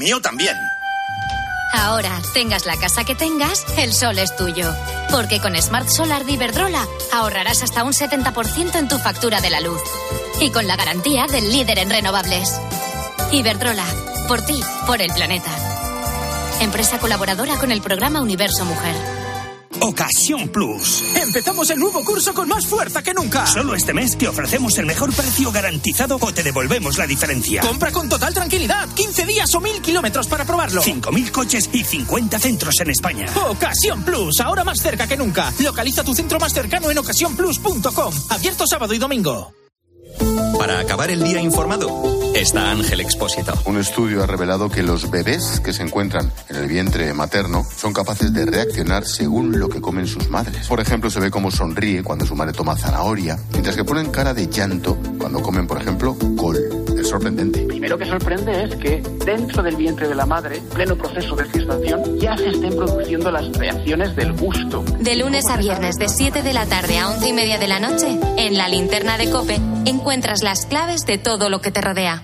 mío también. Ahora, tengas la casa que tengas, el sol es tuyo. Porque con Smart Solar de Iberdrola ahorrarás hasta un 70% en tu factura de la luz. Y con la garantía del líder en renovables. Iberdrola, por ti, por el planeta. Empresa colaboradora con el programa Universo Mujer. Ocasión Plus. Empezamos el nuevo curso con más fuerza que nunca. Solo este mes te ofrecemos el mejor precio garantizado o te devolvemos la diferencia. Compra con total tranquilidad. 15 días o 1.000 kilómetros para probarlo. 5.000 coches y 50 centros en España. Ocasión Plus, ahora más cerca que nunca. Localiza tu centro más cercano en ocasiónplus.com. Abierto sábado y domingo. Para acabar el día informado, está Ángel Expósito. Un estudio ha revelado que los bebés que se encuentran en el vientre materno son capaces de reaccionar según lo que comen sus madres. Por ejemplo, se ve cómo sonríe cuando su madre toma zanahoria, mientras que ponen cara de llanto cuando comen, por ejemplo, col. Es sorprendente. Primero que sorprende es que dentro del vientre de la madre, pleno proceso de gestación, ya se estén produciendo las reacciones del gusto. De lunes a viernes, de 7 de la tarde a 11:30 de la noche, en la linterna de COPE, encuentras las claves de todo lo que te rodea.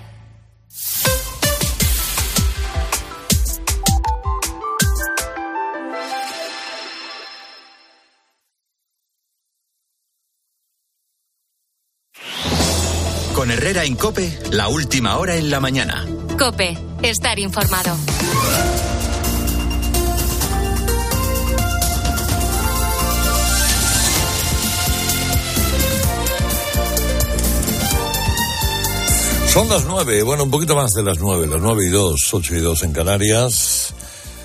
Con Herrera en COPE, la última hora en la mañana. COPE, estar informado. Son las 9, bueno, un poquito más de las 9, las 9:02, 8:02 en Canarias.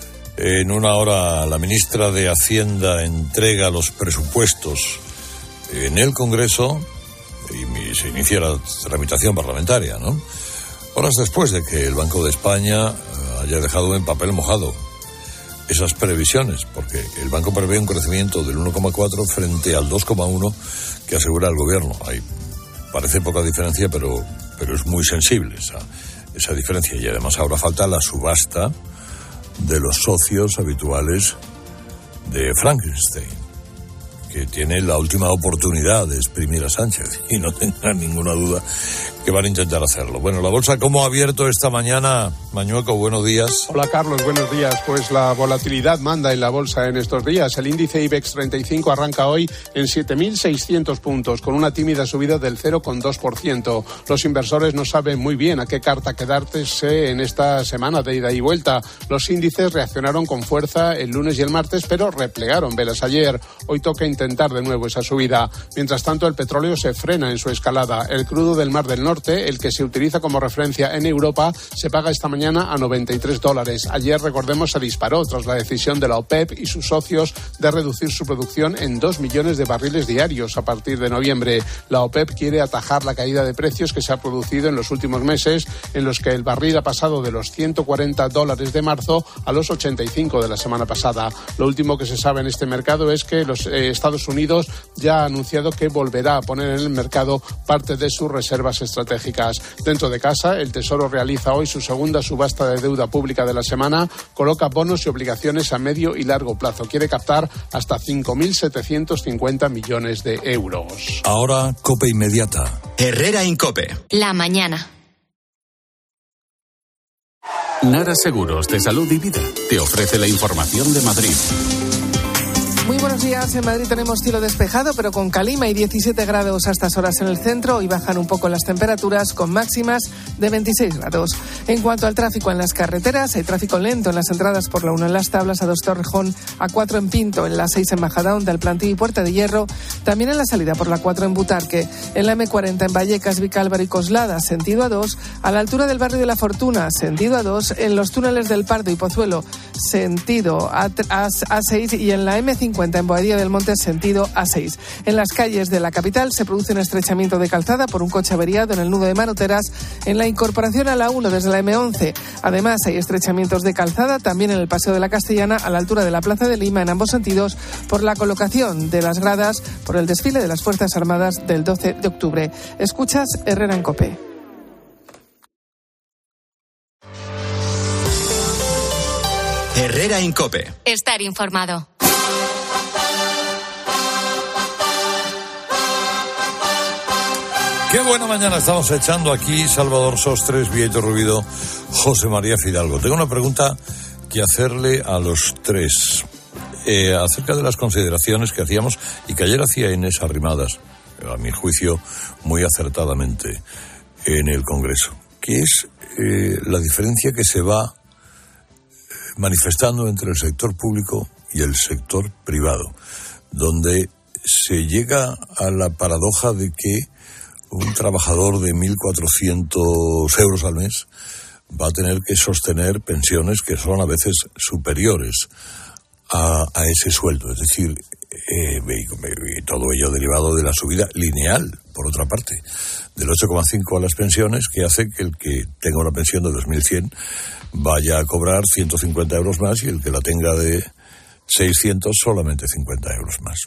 En una hora la ministra de Hacienda entrega los presupuestos en el Congreso y se inicia la tramitación parlamentaria, ¿no? Horas después de que el Banco de España haya dejado en papel mojado esas previsiones, porque el banco prevé un crecimiento del 1,4 frente al 2,1 que asegura el gobierno. Ahí parece poca diferencia, pero es muy sensible esa diferencia. Y además ahora falta la subasta de los socios habituales de Frankenstein, que tiene la última oportunidad de exprimir a Sánchez, y no tenga ninguna duda que van a intentar hacerlo. Bueno, la bolsa, ¿cómo ha abierto esta mañana? Mañueco, buenos días. Hola, Carlos, buenos días. Pues la volatilidad manda en la bolsa en estos días. El índice IBEX 35 arranca hoy en 7.600 puntos, con una tímida subida del 0,2%. Los inversores no saben muy bien a qué carta quedarse en esta semana de ida y vuelta. Los índices reaccionaron con fuerza el lunes y el martes, pero replegaron velas ayer. Hoy toca intentar de nuevo esa subida. Mientras tanto, el petróleo se frena en su escalada. El crudo del Mar del Norte, el que se utiliza como referencia en Europa, se paga esta mañana a $93. Ayer, recordemos, se disparó tras la decisión de la OPEP y sus socios de reducir su producción en 2 millones de barriles diarios a partir de noviembre. La OPEP quiere atajar la caída de precios que se ha producido en los últimos meses, en los que el barril ha pasado de los $140 de marzo a los 85 de la semana pasada. Lo último que se sabe en este mercado es que los Estados Unidos ya ha anunciado que volverá a poner en el mercado parte de sus reservas estratégicas. Dentro de casa, el Tesoro realiza hoy su segunda subasta de deuda pública de la semana, coloca bonos y obligaciones a medio y largo plazo. Quiere captar hasta 5.750 millones de euros. Ahora, COPE inmediata. Herrera en COPE. La mañana. Nara Seguros de Salud y Vida te ofrece la información de Madrid. Muy buenos días. En Madrid tenemos cielo despejado, pero con calima y 17 grados a estas horas en el centro, y bajan un poco las temperaturas con máximas de 26 grados. En cuanto al tráfico en las carreteras, hay tráfico lento en las entradas por la 1 en Las Tablas, A2 Torrejón, A4 en Pinto, en la 6 en Majadahonda, El Plantío y Puerta de Hierro, también en la salida por la 4 en Butarque, en la M40 en Vallecas, Vicálvaro y Coslada, sentido A2, a la altura del barrio de la Fortuna, sentido A2, en los túneles del Pardo y Pozuelo, sentido A6, y en la M50 en Boadilla del Monte, sentido A6. En las calles de la capital se produce un estrechamiento de calzada por un coche averiado en el nudo de Manoteras, en la incorporación a la 1 desde la M11. Además, hay estrechamientos de calzada también en el Paseo de la Castellana, a la altura de la Plaza de Lima, en ambos sentidos, por la colocación de las gradas por el desfile de las Fuerzas Armadas del 12 de octubre. Escuchas Herrera en COPE. Herrera en COPE. Estar informado. ¿Qué Qué buena mañana estamos echando aquí. Salvador Sostres, Vieto Rubido, José María Fidalgo. Tengo una pregunta que hacerle a los tres acerca de las consideraciones que hacíamos y que ayer hacía Inés Arrimadas, a mi juicio muy acertadamente, en el Congreso, que es la diferencia que se va manifestando entre el sector público y el sector privado, donde se llega a la paradoja de que un trabajador de 1.400 euros al mes va a tener que sostener pensiones que son a veces superiores a ese sueldo. Es decir, y todo ello derivado de la subida lineal, por otra parte, del 8,5 a las pensiones, que hace que el que tenga una pensión de 2.100 vaya a cobrar 150 euros más y el que la tenga de 600 solamente 50 euros más.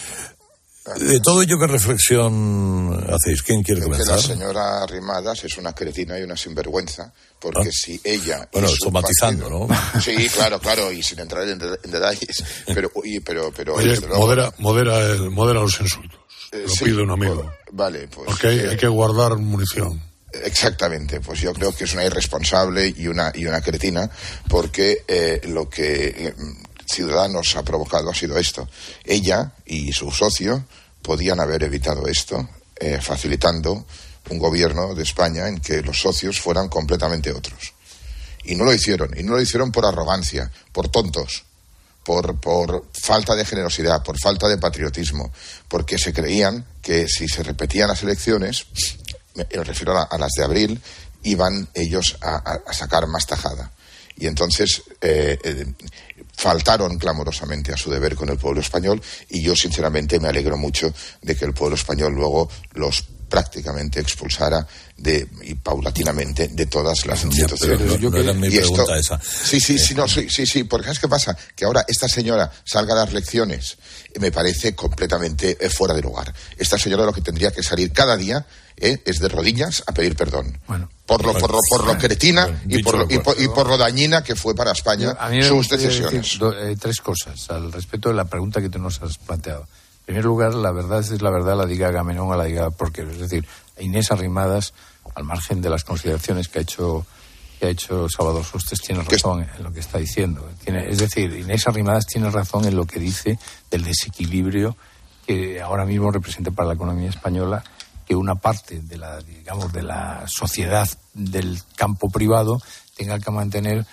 De todo ello, ¿qué reflexión hacéis? ¿Quién quiere comenzar? Que la señora Arrimadas es una cretina y una sinvergüenza, porque si ella... Bueno, esto matizando, ¿no? Sí, claro, y sin entrar en detalles, pero... Oye, modera los insultos, lo pide un amigo. Vale, pues... Porque hay que guardar munición. Exactamente, pues yo creo que es una irresponsable y una cretina, porque lo que... Ciudadanos ha provocado ha sido esto. Ella y su socio podían haber evitado esto, facilitando un gobierno de España en que los socios fueran completamente otros. Y no lo hicieron por arrogancia, por tontos, por falta de generosidad, por falta de patriotismo, porque se creían que si se repetían las elecciones, me refiero a las de abril, iban ellos a sacar más tajada. Y entonces faltaron clamorosamente a su deber con el pueblo español, y yo sinceramente me alegro mucho de que el pueblo español luego los prácticamente expulsara y paulatinamente de todas las instituciones. No era mi pregunta esa. Sí, porque ¿sabes qué pasa? Que ahora esta señora salga a dar lecciones me parece completamente fuera de lugar. Esta señora lo que tendría que salir cada día es de rodillas a pedir perdón. Bueno, por lo cretina y por lo dañina que fue para España sus decisiones. Tres cosas al respecto de la pregunta que tú nos has planteado. En primer lugar, la verdad es la verdad, la diga Agamenón a la diga porque, es decir, Inés Arrimadas, al margen de las consideraciones que ha hecho Salvador Sostres, tiene razón en lo que está diciendo. Es decir, Inés Arrimadas tiene razón en lo que dice del desequilibrio que ahora mismo representa para la economía española que una parte de la sociedad del campo privado tenga que mantener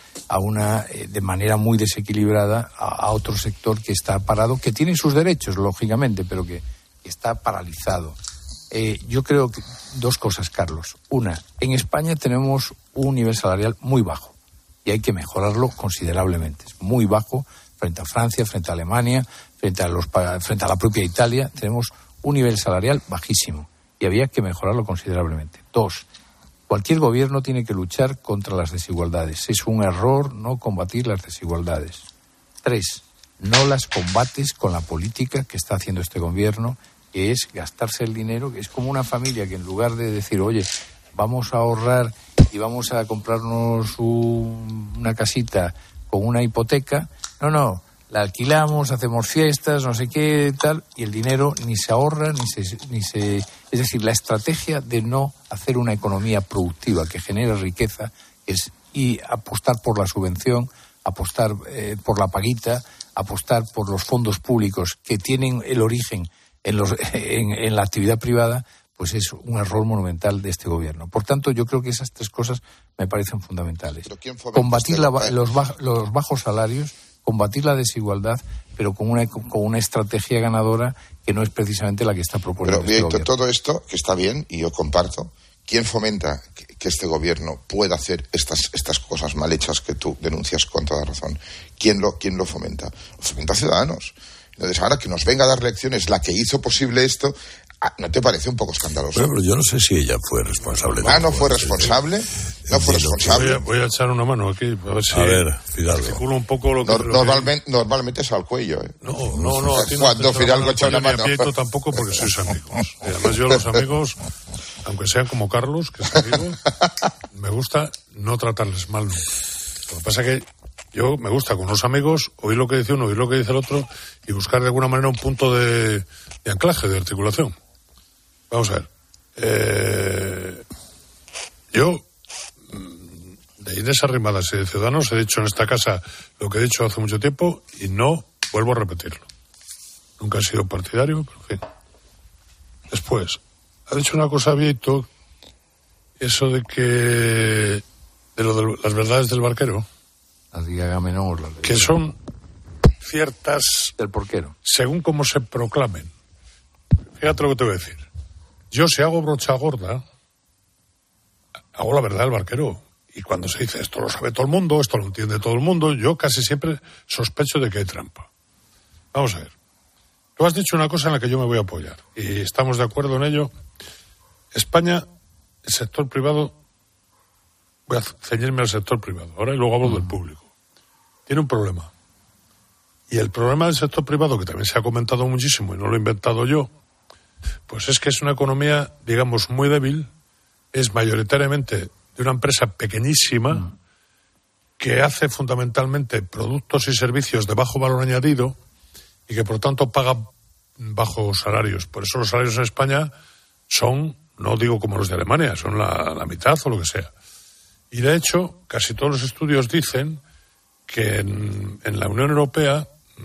de manera muy desequilibrada a otro sector que está parado, que tiene sus derechos, lógicamente, pero que está paralizado. Yo creo que dos cosas, Carlos. Una, en España tenemos un nivel salarial muy bajo y hay que mejorarlo considerablemente. Es muy bajo frente a Francia, frente a Alemania, frente a la propia Italia. Tenemos un nivel salarial bajísimo y había que mejorarlo considerablemente. Dos, cualquier gobierno tiene que luchar contra las desigualdades. Es un error no combatir las desigualdades. Tres, no las combates con la política que está haciendo este gobierno, que es gastarse el dinero, que es como una familia que en lugar de decir, oye, vamos a ahorrar y vamos a comprarnos una casita con una hipoteca, no, la alquilamos, hacemos fiestas, no sé qué, tal, y el dinero ni se ahorra, es decir, la estrategia de no hacer una economía productiva que genere riqueza y apostar por la subvención, apostar por la paguita, apostar por los fondos públicos que tienen el origen en la actividad privada, pues es un error monumental de este gobierno. Por tanto, yo creo que esas tres cosas me parecen fundamentales. Combatir los bajos salarios, combatir la desigualdad, pero con una estrategia ganadora que no es precisamente la que está proponiendo este gobierno. Todo esto, que está bien, y yo comparto, ¿quién fomenta que este gobierno pueda hacer estas cosas mal hechas que tú denuncias con toda razón? ¿Quién lo fomenta? Lo fomenta Ciudadanos. Entonces, ahora que nos venga a dar lecciones la que hizo posible esto, ¿no te parece un poco escandaloso? Bueno, pero yo no sé si ella fue responsable. ¿No fue responsable? No fue responsable. Voy a echar una mano aquí, a ver si Fidalgo. articulo un poco lo que... Normalmente es al cuello, ¿eh? No, a ti no. Cuando Fidalgo echa una mano. Ni tampoco, porque sois amigos. Y además yo los amigos, aunque sean como Carlos, que es amigo, me gusta no tratarles mal nunca. Lo que pasa es que yo me gusta con unos amigos oír lo que dice uno, oír lo que dice el otro y buscar de alguna manera un punto de anclaje, de articulación. Vamos a ver. Yo, de Inés Arrimadas y de Ciudadanos, he dicho en esta casa lo que he dicho hace mucho tiempo y no vuelvo a repetirlo. Nunca he sido partidario, pero en fin. Después, ha dicho una cosa Vieito, eso de que... de lo de las verdades del barquero. La diga Agamenón, que son ciertas... del porquero. Según cómo se proclamen. Fíjate lo que te voy a decir. Yo, si hago brocha gorda, hago la verdad del barquero. Y cuando se dice esto lo sabe todo el mundo, esto lo entiende todo el mundo, yo casi siempre sospecho de que hay trampa. Vamos a ver. Tú has dicho una cosa en la que yo me voy a apoyar. Y estamos de acuerdo en ello. España, el sector privado... Voy a ceñirme al sector privado ahora y luego hablo del público. Tiene un problema. Y el problema del sector privado, que también se ha comentado muchísimo y no lo he inventado yo, pues es que es una economía, digamos, muy débil, es mayoritariamente de una empresa pequeñísima que hace fundamentalmente productos y servicios de bajo valor añadido y que por tanto paga bajos salarios. Por eso los salarios en España son, no digo como los de Alemania, son la mitad o lo que sea. Y de hecho, casi todos los estudios dicen que en la Unión Europea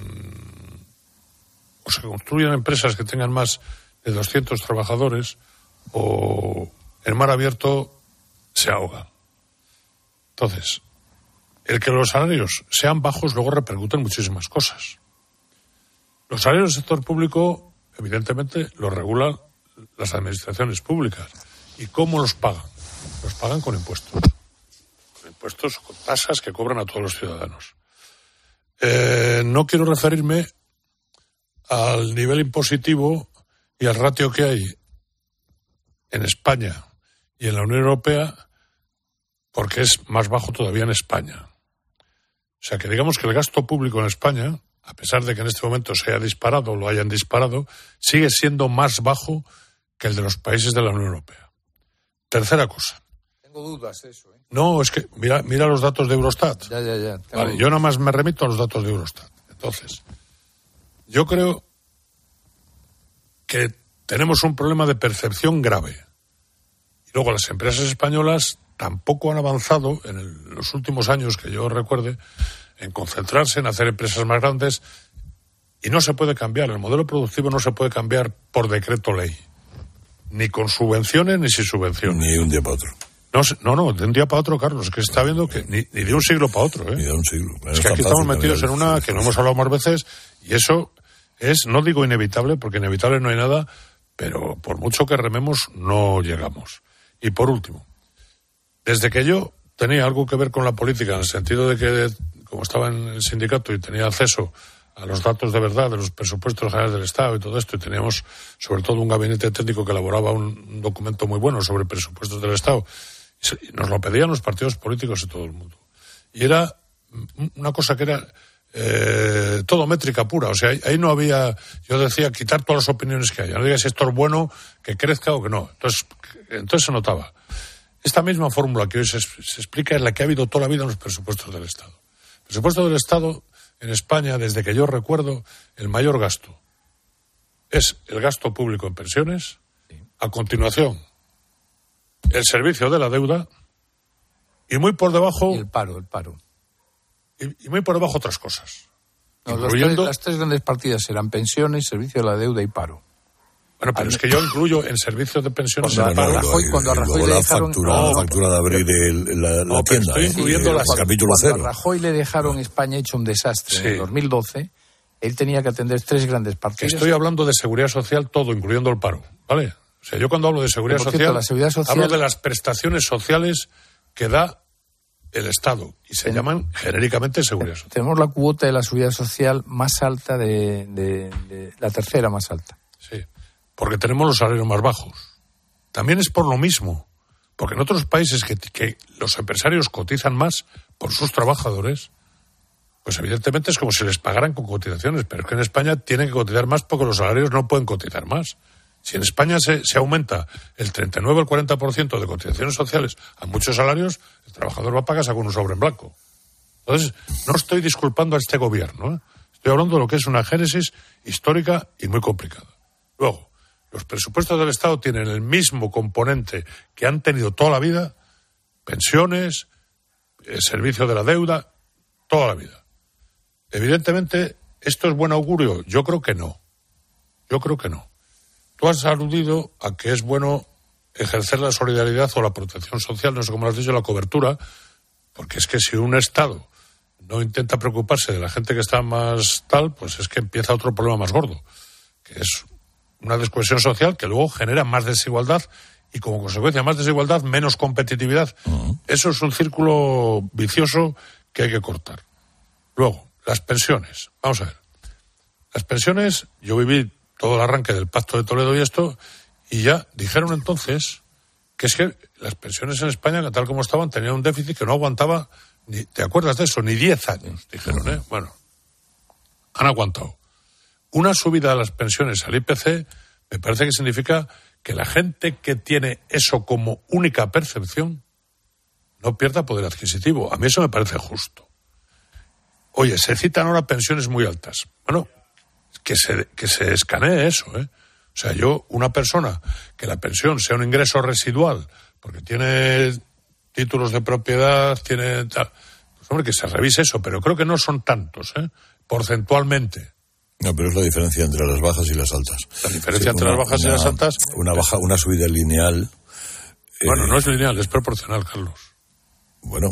o se construyen empresas que tengan más de 200 trabajadores o el mar abierto se ahoga. Entonces, el que los salarios sean bajos luego repercute en muchísimas cosas. Los salarios del sector público, evidentemente, los regulan las administraciones públicas. ¿Y cómo los pagan? Los pagan con impuestos. Con impuestos, con tasas que cobran a todos los ciudadanos. No quiero referirme al nivel impositivo y al ratio que hay en España y en la Unión Europea, porque es más bajo todavía en España. O sea que digamos que el gasto público en España, a pesar de que en este momento se haya disparado o lo hayan disparado, sigue siendo más bajo que el de los países de la Unión Europea. Tercera cosa. Tengo dudas de eso, ¿eh? No, es que mira los datos de Eurostat. Ya. Vale, yo nada más me remito a los datos de Eurostat. Entonces, yo creo que tenemos un problema de percepción grave. Y luego las empresas españolas tampoco han avanzado en los últimos años que yo recuerde en concentrarse en hacer empresas más grandes, y no se puede cambiar. El modelo productivo no se puede cambiar por decreto ley. Ni con subvenciones ni sin subvenciones. Ni de un día para otro. No, de un día para otro, Carlos, que se está viendo que ni de un siglo para otro, ¿eh? Ni de un siglo. Es que aquí estamos metidos en una que no hemos hablado más veces, y eso es, no digo inevitable, porque inevitable no hay nada, pero por mucho que rememos no llegamos. Y por último, desde que yo tenía algo que ver con la política, en el sentido de que, como estaba en el sindicato y tenía acceso a los datos de verdad de los presupuestos generales del Estado y todo esto, y teníamos sobre todo un gabinete técnico que elaboraba un documento muy bueno sobre presupuestos del Estado, y nos lo pedían los partidos políticos y todo el mundo. Y era una cosa que era todo métrica pura. O sea, ahí no había, yo decía, quitar todas las opiniones que haya. No digas si esto es bueno, que crezca o que no. Entonces se notaba. Esta misma fórmula que hoy se explica es la que ha habido toda la vida en los presupuestos del Estado. El presupuesto del Estado en España, desde que yo recuerdo, el mayor gasto es el gasto público en pensiones, a continuación el servicio de la deuda, y muy por debajo... Y el paro. Y muy por debajo otras cosas. No, las tres grandes partidas serán pensiones, servicio de la deuda y paro. Bueno, pero es que yo incluyo en servicios de pensiones el paro. Cuando a Rajoy le dejaron... La factura de abrir la tienda. Estoy incluyendo las capítulo cero. Cuando a Rajoy le dejaron España hecho un desastre en el 2012, él tenía que atender tres grandes partidas. Estoy hablando de seguridad social todo, incluyendo el paro, ¿vale? O sea, yo cuando hablo de seguridad social, hablo de las prestaciones sociales que da el Estado, y se llaman genéricamente seguridad social. Tenemos la cuota de la seguridad social más alta de la tercera más alta. Sí, porque tenemos los salarios más bajos. También es por lo mismo, porque en otros países que los empresarios cotizan más por sus trabajadores, pues evidentemente es como si les pagaran con cotizaciones, pero es que en España tienen que cotizar más porque los salarios no pueden cotizar más. Si en España se aumenta el 39 o el 40% de cotizaciones sociales a muchos salarios, el trabajador va a pagarse con un sobre en blanco. Entonces, no estoy disculpando a este gobierno, ¿eh? Estoy hablando de lo que es una génesis histórica y muy complicada. Luego, Los presupuestos del Estado tienen el mismo componente que han tenido toda la vida, pensiones, servicio de la deuda, toda la vida. Evidentemente, ¿esto es buen augurio? Yo creo que no. Tú has aludido a que es bueno ejercer la solidaridad o la protección social, no sé cómo lo has dicho, la cobertura, porque es que si un Estado no intenta preocuparse de la gente que está más tal, pues es que empieza otro problema más gordo, que es una descohesión social que luego genera más desigualdad y como consecuencia más desigualdad, menos competitividad. Eso es un círculo vicioso que hay que cortar. Luego, las pensiones. Vamos a ver. Las pensiones, yo viví todo el arranque del Pacto de Toledo y esto, y ya dijeron entonces que es que las pensiones en España, tal como estaban, tenían un déficit que no aguantaba, ¿te acuerdas de eso? Ni 10 años, dijeron, ¿eh? Bueno, han aguantado. Una subida de las pensiones al IPC me parece que significa que la gente que tiene eso como única percepción no pierda poder adquisitivo. A mí eso me parece justo. Oye, se citan ahora pensiones muy altas. Bueno, que se escanee eso, ¿eh? O sea, una persona que la pensión sea un ingreso residual, porque tiene títulos de propiedad, tiene tal, pues hombre, que se revise eso, pero creo que no son tantos, ¿eh? Porcentualmente. No, pero es la diferencia entre las bajas y las altas. La diferencia entre las bajas y las altas. Una subida lineal. Bueno, no es lineal, es proporcional, Carlos. Bueno,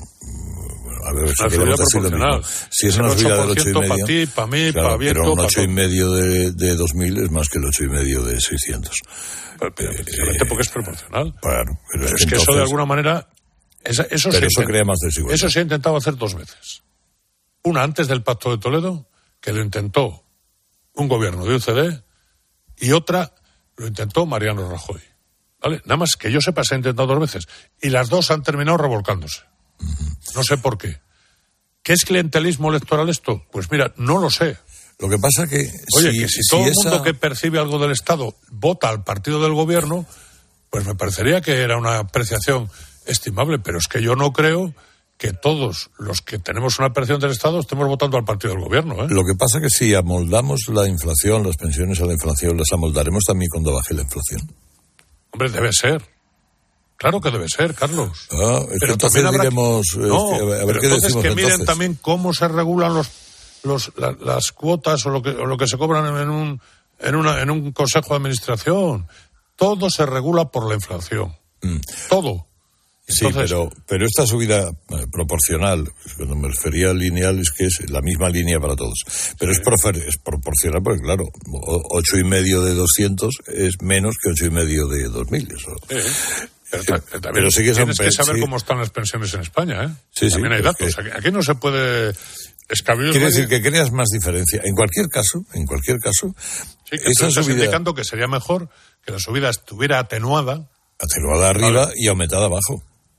a ver, es una subida proporcional. Si es una subida del 8,5 para ti, para mí, claro, para Abierto, pero un 8,5 de 2.000 es más que el 8,5 de 600. Precisamente porque es proporcional. Claro, pero es que eso de alguna manera eso crea más desigualdad. Eso se ha intentado hacer 2 veces. Una antes del Pacto de Toledo, que lo intentó un gobierno de UCD, y otra lo intentó Mariano Rajoy. ¿Vale? Nada más que yo sepa, se ha intentado 2 veces. Y las 2 han terminado revolcándose. No sé por qué. ¿Qué es clientelismo electoral esto? Pues mira, no lo sé. Lo que pasa que... Oye, si todo el mundo que percibe algo del Estado vota al partido del gobierno, pues me parecería que era una apreciación estimable, pero es que yo no creo que todos los que tenemos una apreciación del Estado estemos votando al partido del gobierno, ¿eh? Lo que pasa que si amoldamos la inflación, las pensiones a la inflación, las amoldaremos también cuando baje la inflación. Hombre, debe ser. Claro que debe ser, Carlos. Pero entonces diremos... a ver qué decimos que miren entonces también cómo se regulan las cuotas o lo que se cobran en un consejo de administración. Todo se regula por la inflación. Todo. Entonces, sí, pero esta subida proporcional, cuando me refería a lineal, es que es la misma línea para todos. Pero es proporcional porque, claro, 8,5 de 200 es menos que 8,5 de 2.000. Eso. Pero sí que tienes que saber cómo están las pensiones en España, ¿eh? Sí, también hay datos. Aquí no se puede escabiar. Quiere decir que creas más diferencia. En cualquier caso, sí, que esa estás indicando que sería mejor que la subida estuviera atenuada arriba y aumentada abajo.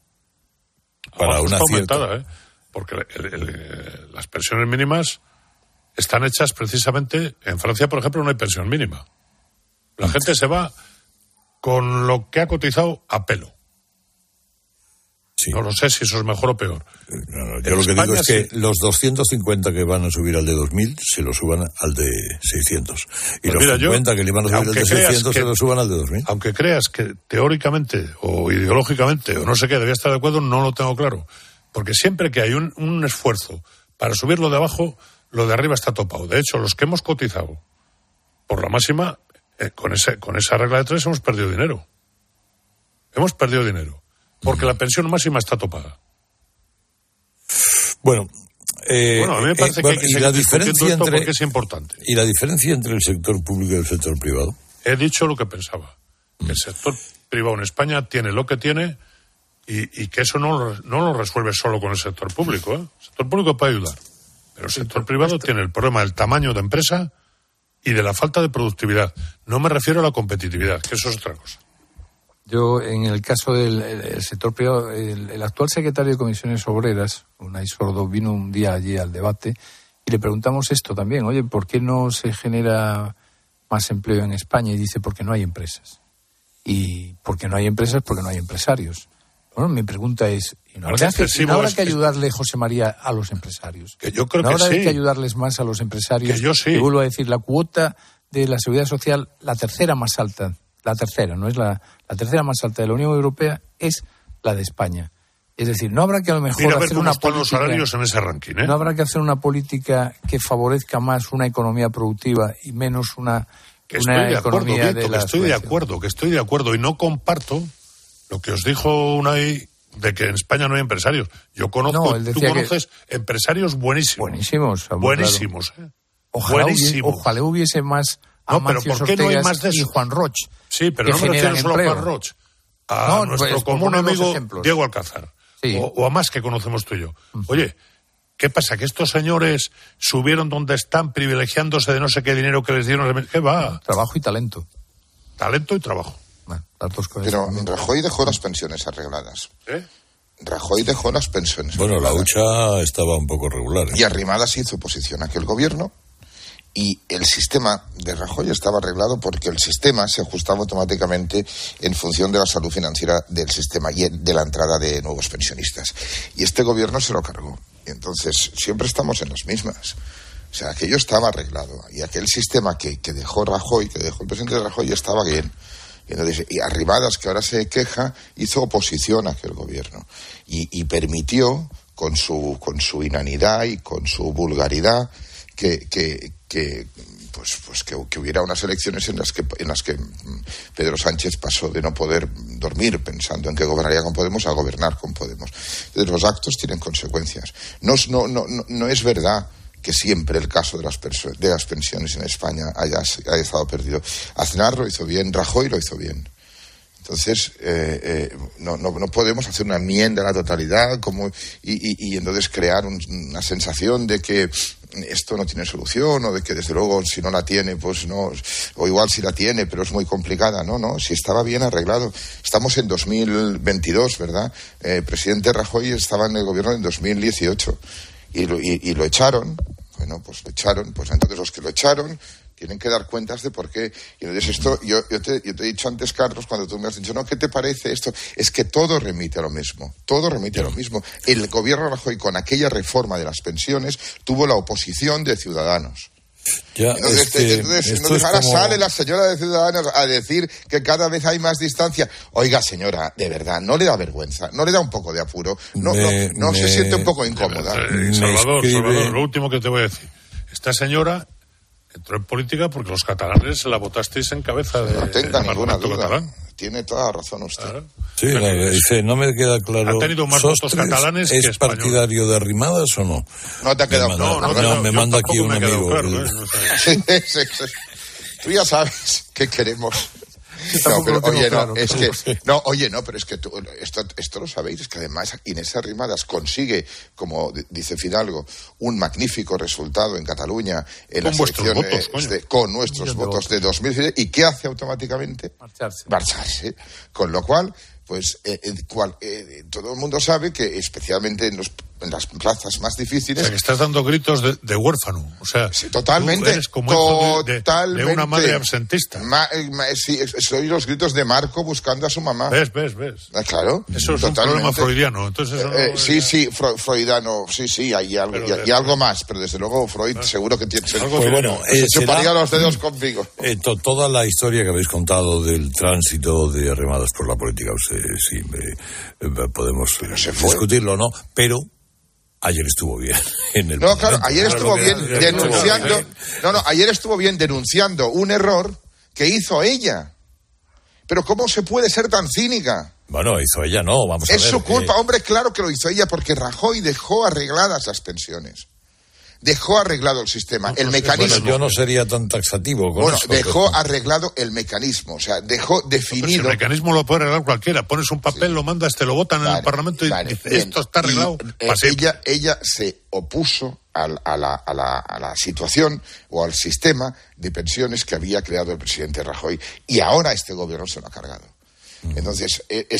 Para una cierta aumentada, ¿eh? Porque las pensiones mínimas están hechas precisamente en Francia, por ejemplo, no hay pensión mínima. La gente se va con lo que ha cotizado a pelo. Sí. No lo sé si eso es mejor o peor. Yo lo que digo es que los 250 que van a subir al de 2.000 se lo suban al de 600. Y pues los 50 que le van a subir al de 600 se lo suban al de 2.000. Aunque creas que teóricamente o ideológicamente o no sé qué, debía estar de acuerdo, no lo tengo claro. Porque siempre que hay un esfuerzo para subir lo de abajo, lo de arriba está topado. De hecho, los que hemos cotizado por la máxima, con esa regla de 3 hemos perdido dinero. Porque la pensión máxima está topada. Bueno, a mí me parece que hay que seguir discutiendo esto porque es importante. ¿Y la diferencia entre el sector público y el sector privado? He dicho lo que pensaba. El sector privado en España tiene lo que tiene y que eso no lo resuelve solo con el sector público, ¿eh? El sector público puede ayudar, pero el sector privado tiene el problema del tamaño de empresa y de la falta de productividad. No me refiero a la competitividad, que eso es otra cosa. Yo, en el caso del sector privado, el actual secretario de Comisiones Obreras, Unai Sordo, vino un día allí al debate y le preguntamos esto también. Oye, ¿por qué no se genera más empleo en España? Y dice, porque no hay empresas. Y porque no hay empresas, porque no hay empresarios. Bueno, mi pregunta es, ¿y no habrá que ayudarle, José María, a los empresarios? Que yo creo que sí. ¿No habrá que ayudarles más a los empresarios? Que yo sí. Que vuelvo a decir, la cuota de la Seguridad Social, la tercera más alta la tercera, no es la tercera más alta de la Unión Europea, es la de España. Es decir, no habrá que a lo mejor hacer una política... los salarios en ese ranking, ¿eh? No habrá que hacer una política que favorezca más una economía productiva y menos una economía de la... Estoy de acuerdo, y no comparto lo que os dijo Unai de que en España no hay empresarios. Yo conozco, tú conoces empresarios buenísimos. Buenísimos. Ojalá hubiese más Amancio Ortegas y Juan Roch. Sí, pero no me refiero solo a Juan Roch. A nuestro común amigo Diego Alcázar. Sí. O a más que conocemos tú y yo. Oye, ¿qué pasa? ¿Que estos señores subieron donde están privilegiándose de no sé qué dinero que les dieron? ¿Qué va? Trabajo y talento. Talento y trabajo. Bueno, las dos cosas. Pero Rajoy dejó las pensiones arregladas. Rajoy dejó las pensiones arregladas. La hucha estaba un poco regular. Y Arrimadas hizo oposición a aquel gobierno. Y el sistema de Rajoy estaba arreglado porque el sistema se ajustaba automáticamente en función de la salud financiera del sistema y de la entrada de nuevos pensionistas. Y este gobierno se lo cargó. Y entonces siempre estamos en las mismas. O sea, aquello estaba arreglado. Y aquel sistema que dejó Rajoy, que dejó el presidente Rajoy, estaba bien. Y Arrimadas, que ahora se queja, hizo oposición a aquel gobierno. Y permitió, con su inanidad y con su vulgaridad, que hubiera unas elecciones en las que Pedro Sánchez pasó de no poder dormir pensando en que gobernaría con Podemos a gobernar con Podemos. Entonces los actos tienen consecuencias. No es verdad que siempre el caso de las pensiones en España haya estado perdido. Aznar lo hizo bien, Rajoy lo hizo bien. Entonces, no podemos hacer una enmienda a la totalidad y entonces crear una sensación de que esto no tiene solución o de que desde luego si no la tiene, pues no, o igual si la tiene, pero es muy complicada. No, si estaba bien arreglado. Estamos en 2022, ¿verdad? El presidente Rajoy estaba en el gobierno en 2018 y lo echaron. Bueno, pues lo echaron, pues entonces los que lo echaron tienen que dar cuentas de por qué. Y entonces esto, yo te he dicho antes, Carlos, cuando tú me has dicho, no, ¿qué te parece esto? Es que todo remite a lo mismo, El gobierno Rajoy, con aquella reforma de las pensiones, tuvo la oposición de Ciudadanos. Entonces ahora sale la señora de Ciudadanos a decir que cada vez hay más distancia. Oiga, señora, de verdad, ¿no le da vergüenza? ¿No le da un poco de apuro? ¿No se siente un poco incómoda? Salvador, lo último que te voy a decir. Esta señora entró en política porque los catalanes la votasteis en cabeza de... No tenga ninguna duda. Catalán. Tiene toda razón usted. Sí, dice, no me queda claro. ¿Ha tenido más votos catalanes que españoles? ¿Es partidario de Arrimadas o no? No te ha quedado claro. Me manda aquí un amigo. Claro, sí. Tú ya sabes qué queremos. No, pero pero es que esto lo sabéis, es que además Inés Arrimadas consigue, como dice Fidalgo, un magnífico resultado en Cataluña en las elecciones con nuestros votos de 2017. ¿Y qué hace automáticamente? Marcharse. Con lo cual, pues todo el mundo sabe que especialmente en las plazas más difíciles... O sea, que estás dando gritos de huérfano. O sea, sí, totalmente. Eres como de una madre absentista. Sí, soy los gritos de Marco buscando a su mamá. ¿Ves? Claro. Eso es un problema freudiano. Entonces eso freudiano, sí, hay algo más, pero desde luego Freud seguro que tiene... Pues bueno, se chuparía los dedos conmigo. Toda la historia que habéis contado del tránsito de Arrimadas por la política, podemos discutirlo, ¿no? Pero ayer estuvo bien en el No, claro, ayer estuvo bien denunciando. Ayer estuvo bien denunciando un error que hizo ella. Pero ¿cómo se puede ser tan cínica? Bueno, hizo ella, no, vamos a ver. Es su culpa, hombre, claro que lo hizo ella, porque Rajoy dejó arregladas las pensiones. Dejó arreglado el sistema, el mecanismo. Bueno, yo no sería tan taxativo con eso. Dejó arreglado el mecanismo, o sea, dejó definido... El mecanismo lo puede arreglar cualquiera. Pones un papel, lo mandas, te lo votan en el Parlamento y dices, esto está arreglado. Ella se opuso a la situación o al sistema de pensiones que había creado el presidente Rajoy, y ahora este gobierno se lo ha cargado. Entonces,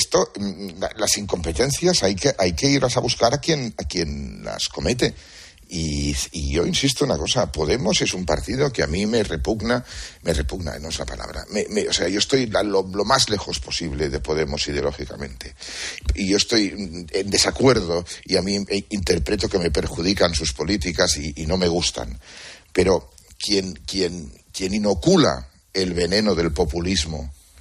las incompetencias hay que irlas a buscar a quien las comete. Y yo insisto una cosa, Podemos es un partido que a mí me repugna, no es la palabra, o sea, yo estoy lo más lejos posible de Podemos ideológicamente, y yo estoy en desacuerdo, y a mí interpreto que me perjudican sus políticas y no me gustan, pero quien inocula el veneno del populismo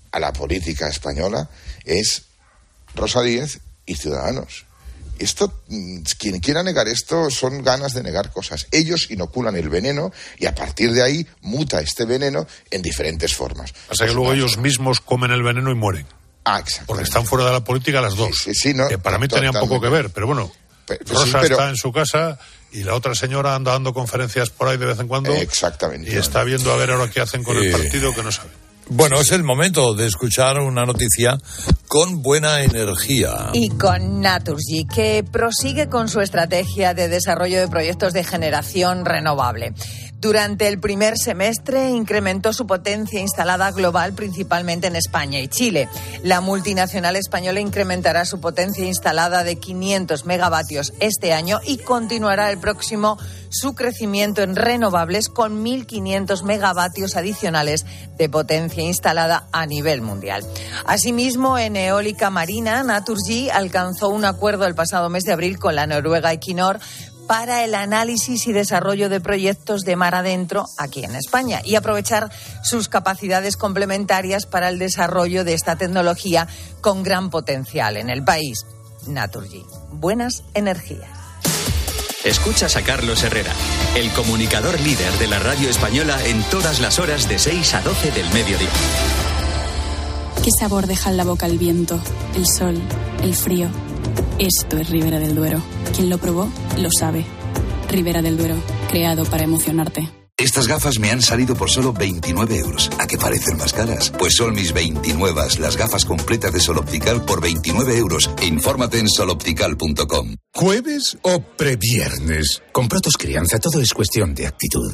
a la política española es Rosa Díez y Ciudadanos. Esto, quien quiera negar esto, son ganas de negar cosas. Ellos inoculan el veneno y a partir de ahí muta este veneno en diferentes formas. O sea que luego ellos mismos comen el veneno y mueren. Exacto. Porque están fuera de la política las dos. Sí, no, que para mí tenían poco que ver, pero bueno. Rosa está en su casa y la otra señora anda dando conferencias por ahí de vez en cuando. Exactamente. Y está viendo a ver ahora qué hacen con el partido que no sabe. Bueno, es el momento de escuchar una noticia con buena energía. Y con Naturgy, que prosigue con su estrategia de desarrollo de proyectos de generación renovable. Durante el primer semestre incrementó su potencia instalada global, principalmente en España y Chile. La multinacional española incrementará su potencia instalada de 500 megavatios este año y continuará el próximo su crecimiento en renovables con 1.500 megavatios adicionales de potencia instalada a nivel mundial. Asimismo, en eólica marina, Naturgy alcanzó un acuerdo el pasado mes de abril con la noruega Equinor para el análisis y desarrollo de proyectos de mar adentro aquí en España y aprovechar sus capacidades complementarias para el desarrollo de esta tecnología con gran potencial en el país. Naturgy, buenas energías. Escuchas a Carlos Herrera, el comunicador líder de la radio española en todas las horas de 6 a 12 del mediodía. ¿Qué sabor deja en la boca el viento, el sol, el frío? Esto es Ribera del Duero. Quien lo probó, lo sabe. Ribera del Duero, creado para emocionarte. Estas gafas me han salido por solo 29 euros. ¿A qué parecen más caras? Pues son mis 29, las gafas completas de Sol Optical por 29 euros. Infórmate en soloptical.com. ¿Jueves o previernes? Con Protos Crianza todo es cuestión de actitud.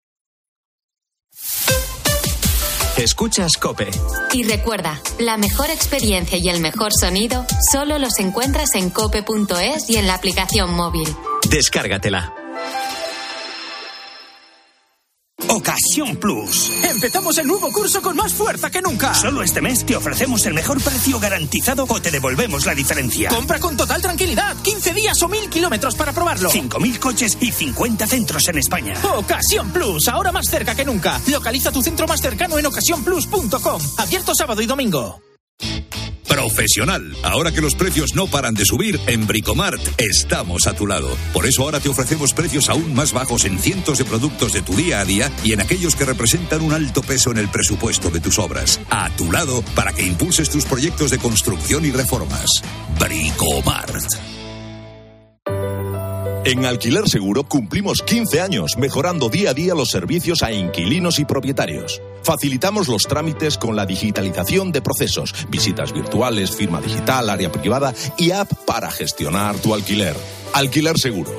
Escuchas COPE. Y recuerda, la mejor experiencia y el mejor sonido solo los encuentras en cope.es y en la aplicación móvil. Descárgatela. Ocasión Plus. Empezamos el nuevo curso con más fuerza que nunca. Solo este mes te ofrecemos el mejor precio garantizado o te devolvemos la diferencia. Compra con total tranquilidad. 15 días o 1.000 kilómetros para probarlo. 5.000 coches y 50 centros en España. Ocasión Plus, ahora más cerca que nunca. Localiza tu centro más cercano en ocasiónplus.com. Abierto sábado y domingo. Profesional. Ahora que los precios no paran de subir, en Bricomart estamos a tu lado. Por eso ahora te ofrecemos precios aún más bajos en cientos de productos de tu día a día y en aquellos que representan un alto peso en el presupuesto de tus obras. A tu lado para que impulses tus proyectos de construcción y reformas. Bricomart. En Alquiler Seguro cumplimos 15 años mejorando día a día los servicios a inquilinos y propietarios. Facilitamos los trámites con la digitalización de procesos, visitas virtuales, firma digital, área privada y app para gestionar tu alquiler. Alquiler Seguro,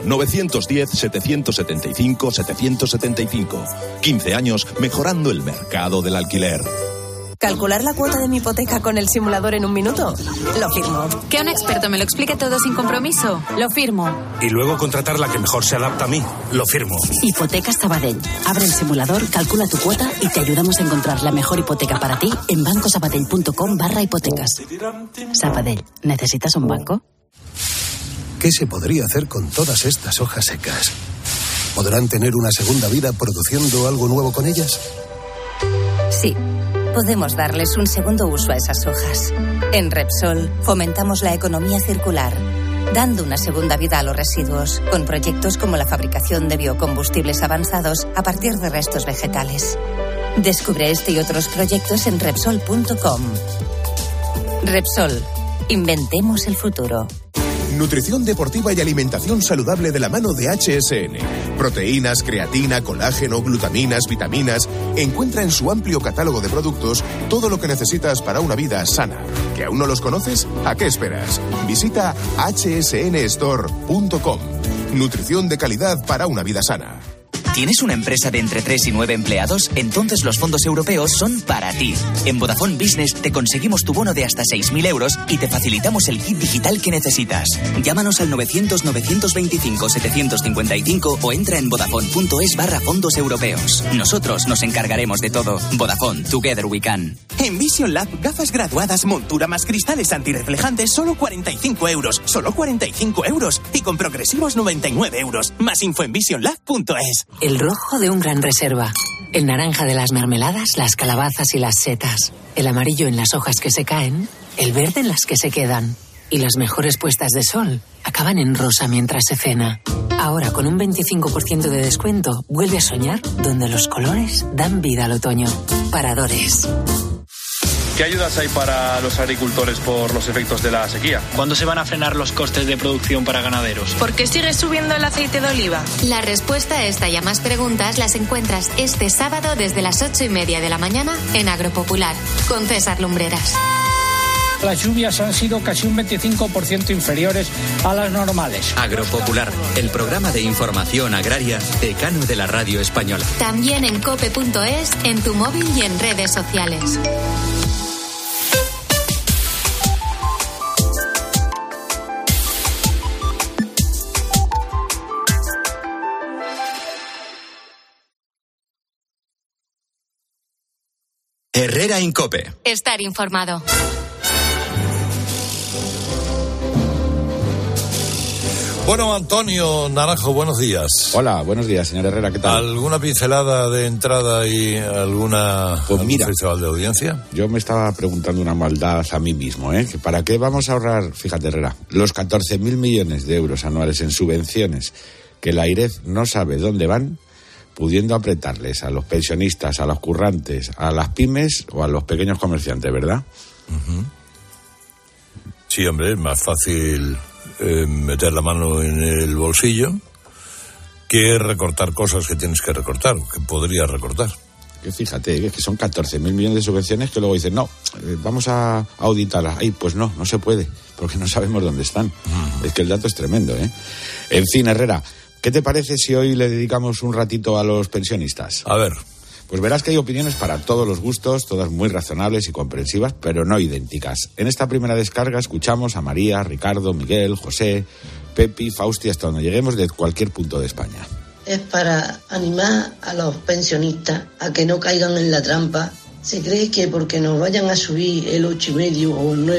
910-775-775. 15 años mejorando el mercado del alquiler. ¿Calcular la cuota de mi hipoteca con el simulador en un minuto? Lo firmo. ¿Que un experto me lo explique todo sin compromiso? Lo firmo. Y luego contratar la que mejor se adapta a mí. Lo firmo. Hipotecas Sabadell. Abre el simulador, calcula tu cuota y te ayudamos a encontrar la mejor hipoteca para ti en bancosabadell.com/hipotecas. Sabadell, ¿necesitas un banco? ¿Qué se podría hacer con todas estas hojas secas? ¿Podrán tener una segunda vida produciendo algo nuevo con ellas? Sí. Podemos darles un segundo uso a esas hojas. En Repsol fomentamos la economía circular, dando una segunda vida a los residuos, con proyectos como la fabricación de biocombustibles avanzados a partir de restos vegetales. Descubre este y otros proyectos en Repsol.com. Repsol, inventemos el futuro. Nutrición deportiva y alimentación saludable de la mano de HSN. Proteínas, creatina, colágeno, glutaminas, vitaminas. Encuentra en su amplio catálogo de productos todo lo que necesitas para una vida sana. ¿Que aún no los conoces? ¿A qué esperas? Visita hsnstore.com. Nutrición de calidad para una vida sana. ¿Tienes una empresa de entre 3 y 9 empleados? Entonces los fondos europeos son para ti. En Vodafone Business te conseguimos tu bono de hasta 6.000 euros y te facilitamos el kit digital que necesitas. Llámanos al 900-925-755 o entra en vodafone.es/fondos europeos. Nosotros nos encargaremos de todo. Vodafone, together we can. En Vision Lab, gafas graduadas, montura más cristales antirreflejantes, solo 45 euros. Solo 45 euros. Y con progresivos 99 euros. Más info en visionlab.es. El rojo de un Gran Reserva. El naranja de las mermeladas, las calabazas y las setas. El amarillo en las hojas que se caen, el verde en las que se quedan. Y las mejores puestas de sol acaban en rosa mientras se cena. Ahora, con un 25% de descuento, vuelve a soñar donde los colores dan vida al otoño. Paradores. ¿Qué ayudas hay para los agricultores por los efectos de la sequía? ¿Cuándo se van a frenar los costes de producción para ganaderos? ¿Por qué sigue subiendo el aceite de oliva? La respuesta a esta y a más preguntas las encuentras este sábado desde las 8:30 de la mañana en Agropopular, con César Lumbreras. Las lluvias han sido casi un 25% inferiores a las normales. Agropopular, el programa de información agraria decano de la radio española. También en cope.es, en tu móvil y en redes sociales. Herrera Incope. Estar informado. Bueno, Antonio Naranjo, buenos días. Hola, buenos días, señor Herrera, ¿qué tal? ¿Alguna pincelada de entrada y algún festival de audiencia? Yo me estaba preguntando una maldad a mí mismo, que ¿para qué vamos a ahorrar, fíjate Herrera, los 14.000 millones de euros anuales en subvenciones que la AIREF no sabe dónde van, pudiendo apretarles a los pensionistas, a los currantes, a las pymes o a los pequeños comerciantes, ¿verdad? Uh-huh. Sí, hombre, es más fácil meter la mano en el bolsillo que recortar cosas que tienes que recortar, o que podrías recortar. Que fíjate, que son 14.000 millones de subvenciones que luego dicen, no, vamos a auditarlas. Ay, pues no se puede, porque no sabemos dónde están. Uh-huh. Es que el dato es tremendo, En fin, Herrera, ¿qué te parece si hoy le dedicamos un ratito a los pensionistas? A ver. Pues verás que hay opiniones para todos los gustos, todas muy razonables y comprensivas, pero no idénticas. En esta primera descarga escuchamos a María, Ricardo, Miguel, José, Pepi, Fausti, hasta donde lleguemos de cualquier punto de España. Es para animar a los pensionistas a que no caigan en la trampa. ¿Se cree que porque nos vayan a subir el 8,5 o el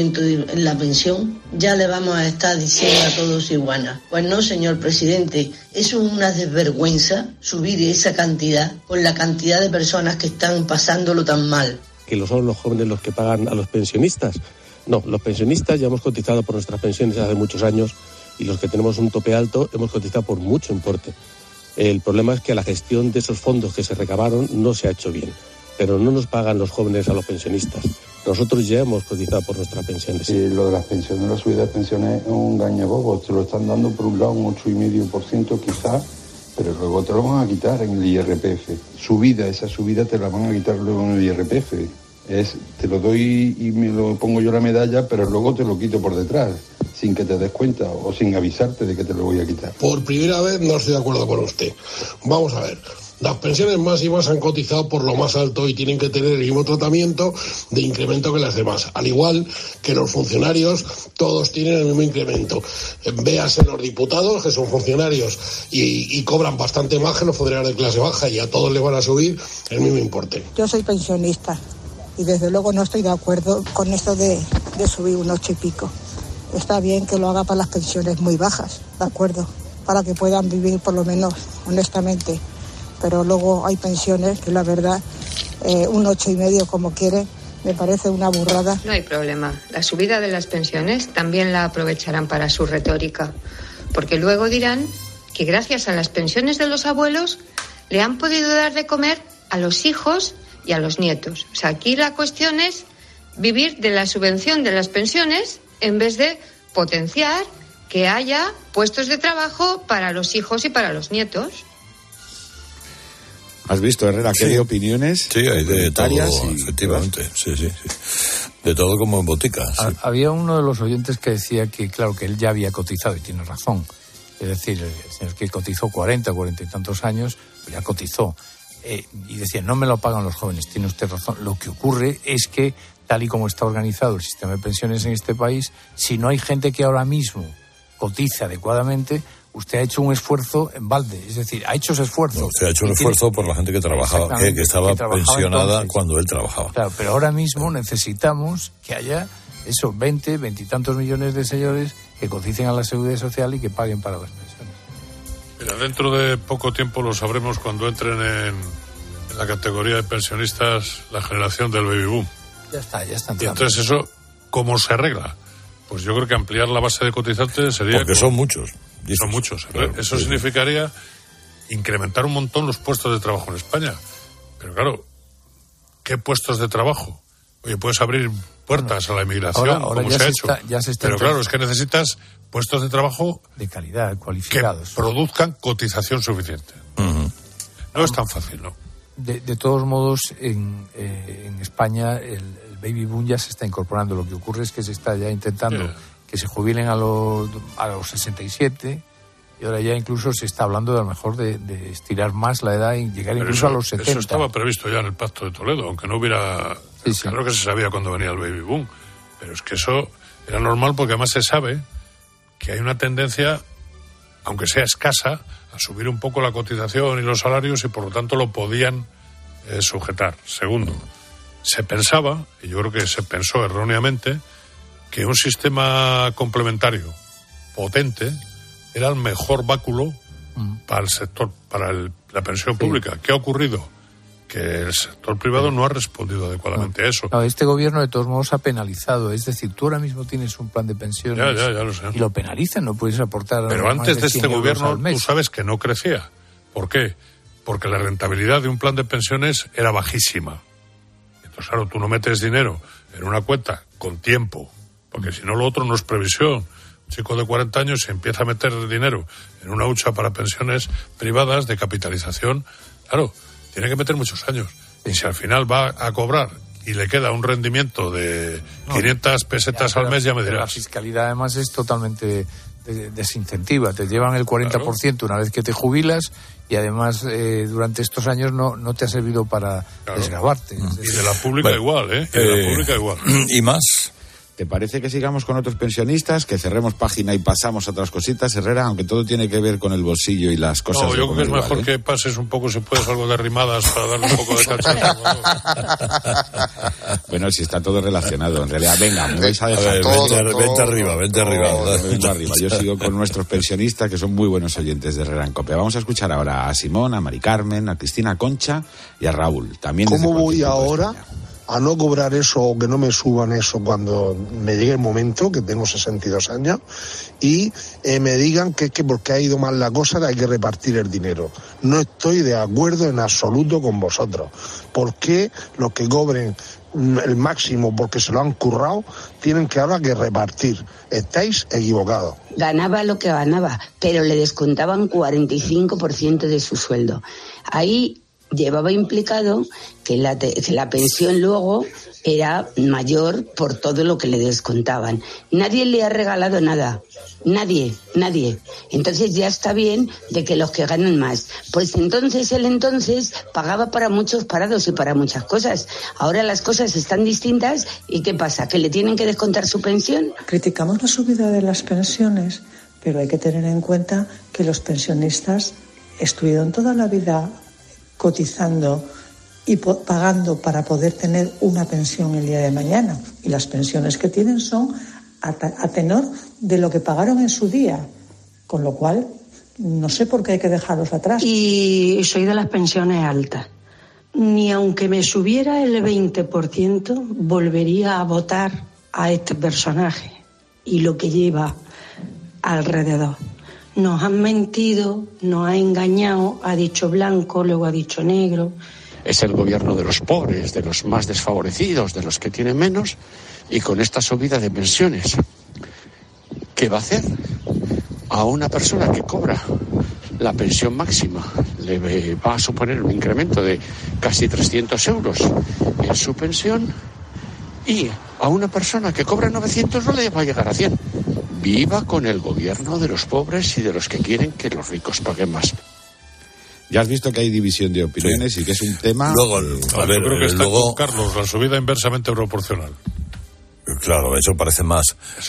9% en la pensión, ya le vamos a estar diciendo a todos iguana? Pues no, señor presidente, eso es una desvergüenza, subir esa cantidad con la cantidad de personas que están pasándolo tan mal. ¿Que son los jóvenes los que pagan a los pensionistas? No, los pensionistas ya hemos cotizado por nuestras pensiones hace muchos años y los que tenemos un tope alto hemos cotizado por mucho importe. El problema es que la gestión de esos fondos que se recabaron no se ha hecho bien. Pero no nos pagan los jóvenes a los pensionistas. Nosotros ya hemos cotizado por nuestras pensiones. Sí, lo de las pensiones, la subida de pensiones es un gañabobo. Te lo están dando por un lado un 8,5% quizás, pero luego te lo van a quitar en el IRPF. Esa subida te la van a quitar luego en el IRPF. Te lo doy y me lo pongo yo la medalla, pero luego te lo quito por detrás, sin que te des cuenta o sin avisarte de que te lo voy a quitar. Por primera vez no estoy de acuerdo con usted. Vamos a ver. Las pensiones máximas han cotizado por lo más alto y tienen que tener el mismo tratamiento de incremento que las demás. Al igual que los funcionarios, todos tienen el mismo incremento. Véase los diputados, que son funcionarios y cobran bastante más que los funcionarios de clase baja, y a todos les van a subir el mismo importe. Yo soy pensionista y desde luego no estoy de acuerdo con esto de subir un 8 y pico. Está bien que lo haga para las pensiones muy bajas, ¿de acuerdo? Para que puedan vivir por lo menos honestamente. Pero luego hay pensiones que la verdad, un 8,5 como quiere, me parece una burrada. No hay problema. La subida de las pensiones también la aprovecharán para su retórica, porque luego dirán que gracias a las pensiones de los abuelos le han podido dar de comer a los hijos y a los nietos. O sea, aquí la cuestión es vivir de la subvención de las pensiones en vez de potenciar que haya puestos de trabajo para los hijos y para los nietos. ¿Has visto, Herrera, que hay opiniones? Sí, hay de todo, efectivamente. Sí. De todo como en botica. Sí. Había uno de los oyentes que decía que, claro, que él ya había cotizado, y tiene razón. Es decir, el señor que cotizó 40 y tantos años, pues ya cotizó. Y decía, no me lo pagan los jóvenes. Tiene usted razón. Lo que ocurre es que, tal y como está organizado el sistema de pensiones en este país, si no hay gente que ahora mismo cotice adecuadamente, usted ha hecho un esfuerzo en balde, es decir, ha hecho ese esfuerzo. No, usted ha hecho un esfuerzo por la gente que trabajaba, que estaba pensionada entonces, cuando él trabajaba. Claro, pero ahora mismo necesitamos que haya esos 20 y tantos millones de señores que coticen a la Seguridad Social y que paguen para las pensiones. Mira, dentro de poco tiempo lo sabremos cuando entren en la categoría de pensionistas la generación del baby boom. Ya está. Y entonces eso, ¿cómo se arregla? Pues yo creo que ampliar la base de cotizantes sería... Porque son muchos. Son muchos. Claro, eso significaría incrementar un montón los puestos de trabajo en España. Pero claro, ¿qué puestos de trabajo? Oye, puedes abrir puertas a la inmigración, ahora como se ha hecho. Pero claro, es que necesitas puestos de trabajo de calidad, cualificados, que produzcan cotización suficiente. No es tan fácil, ¿no? De todos modos, en España el baby boom ya se está incorporando. Lo que ocurre es que se está ya intentando que se jubilen a los 67, y ahora ya incluso se está hablando de a lo mejor de estirar más la edad y llegar incluso a los 70. Eso estaba previsto ya en el Pacto de Toledo, aunque no hubiera... Claro que se sabía cuando venía el baby boom, pero es que eso era normal porque además se sabe que hay una tendencia, aunque sea escasa, a subir un poco la cotización y los salarios, y por lo tanto lo podían sujetar. Segundo, se pensaba, y yo creo que se pensó erróneamente, que un sistema complementario potente era el mejor báculo para el sector, para la pensión pública. ¿Qué ha ocurrido? Que el sector privado no ha respondido adecuadamente a eso. No, este gobierno de todos modos ha penalizado. Es decir, tú ahora mismo tienes un plan de pensiones ya lo sé. Y lo penalizan, no puedes aportar. Pero antes de este gobierno tú sabes que no crecía. ¿Por qué? Porque la rentabilidad de un plan de pensiones era bajísima. Entonces, claro, tú no metes dinero en una cuenta con tiempo, porque si no lo otro no es previsión. Un chico de 40 años se empieza a meter dinero en una hucha para pensiones privadas de capitalización, claro, tiene que meter muchos años. Y si al final va a cobrar y le queda un rendimiento de 500 pesetas al mes, ya me dirás. La fiscalidad además es totalmente desincentiva. Te llevan el 40% una vez que te jubilas, y además durante estos años no te ha servido para desgravarte. Y de la pública igual, ¿eh? Y de la pública igual. ¿Y más? ¿Te parece que sigamos con otros pensionistas, que cerremos página y pasamos a otras cositas, Herrera? Aunque todo tiene que ver con el bolsillo y las cosas. No, yo creo que es mejor que pases un poco, si puedes, algo de rimadas para darle un poco de cachaza. Bueno, si está todo relacionado, en realidad. Venga, me vais a dejar. Vente arriba. Yo sigo con nuestros pensionistas, que son muy buenos oyentes de Herrera en Cope. Vamos a escuchar ahora a Simón, a Mari Carmen, a Cristina Concha y a Raúl. También. ¿Cómo voy ahora a no cobrar eso o que no me suban eso cuando me llegue el momento, que tengo 62 años, y me digan que es que porque ha ido mal la cosa que hay que repartir el dinero? No estoy de acuerdo en absoluto con vosotros. ¿Por qué los que cobren el máximo porque se lo han currado tienen que ahora que repartir? Estáis equivocados. Ganaba lo que ganaba, pero le descontaban 45% de su sueldo. Ahí llevaba implicado que la pensión luego era mayor por todo lo que le descontaban. Nadie le ha regalado nada. Nadie. Entonces ya está bien de que los que ganan más. Pues entonces él pagaba para muchos parados y para muchas cosas. Ahora las cosas están distintas, ¿y qué pasa? ¿Que le tienen que descontar su pensión? Criticamos la subida de las pensiones, pero hay que tener en cuenta que los pensionistas estuvieron toda la vida cotizando y pagando para poder tener una pensión el día de mañana. Y las pensiones que tienen son a tenor de lo que pagaron en su día. Con lo cual, no sé por qué hay que dejarlos atrás. Y soy de las pensiones altas. Ni aunque me subiera el 20%, volvería a votar a este personaje y lo que lleva alrededor. Nos han mentido, nos ha engañado, ha dicho blanco, luego ha dicho negro. Es el gobierno de los pobres, de los más desfavorecidos, de los que tienen menos, y con esta subida de pensiones, ¿qué va a hacer? A una persona que cobra la pensión máxima le va a suponer un incremento de casi 300 euros en su pensión, y a una persona que cobra 900 no le va a llegar a 100. Viva con el gobierno de los pobres y de los que quieren que los ricos paguen más. Ya has visto que hay división de opiniones y que es un tema... Luego, yo creo que está con Carlos, la subida inversamente proporcional. Claro, eso parece más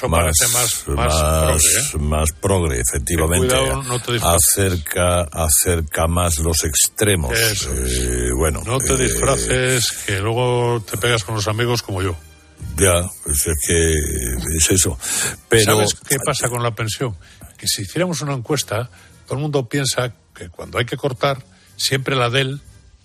progre, efectivamente. Cuidado, no te acerca más los extremos. No te disfraces, que luego te pegas con los amigos como yo. Ya, pues es que es eso. Pero ¿sabes qué pasa con la pensión? Que si hiciéramos una encuesta, todo el mundo piensa que cuando hay que cortar, siempre la de él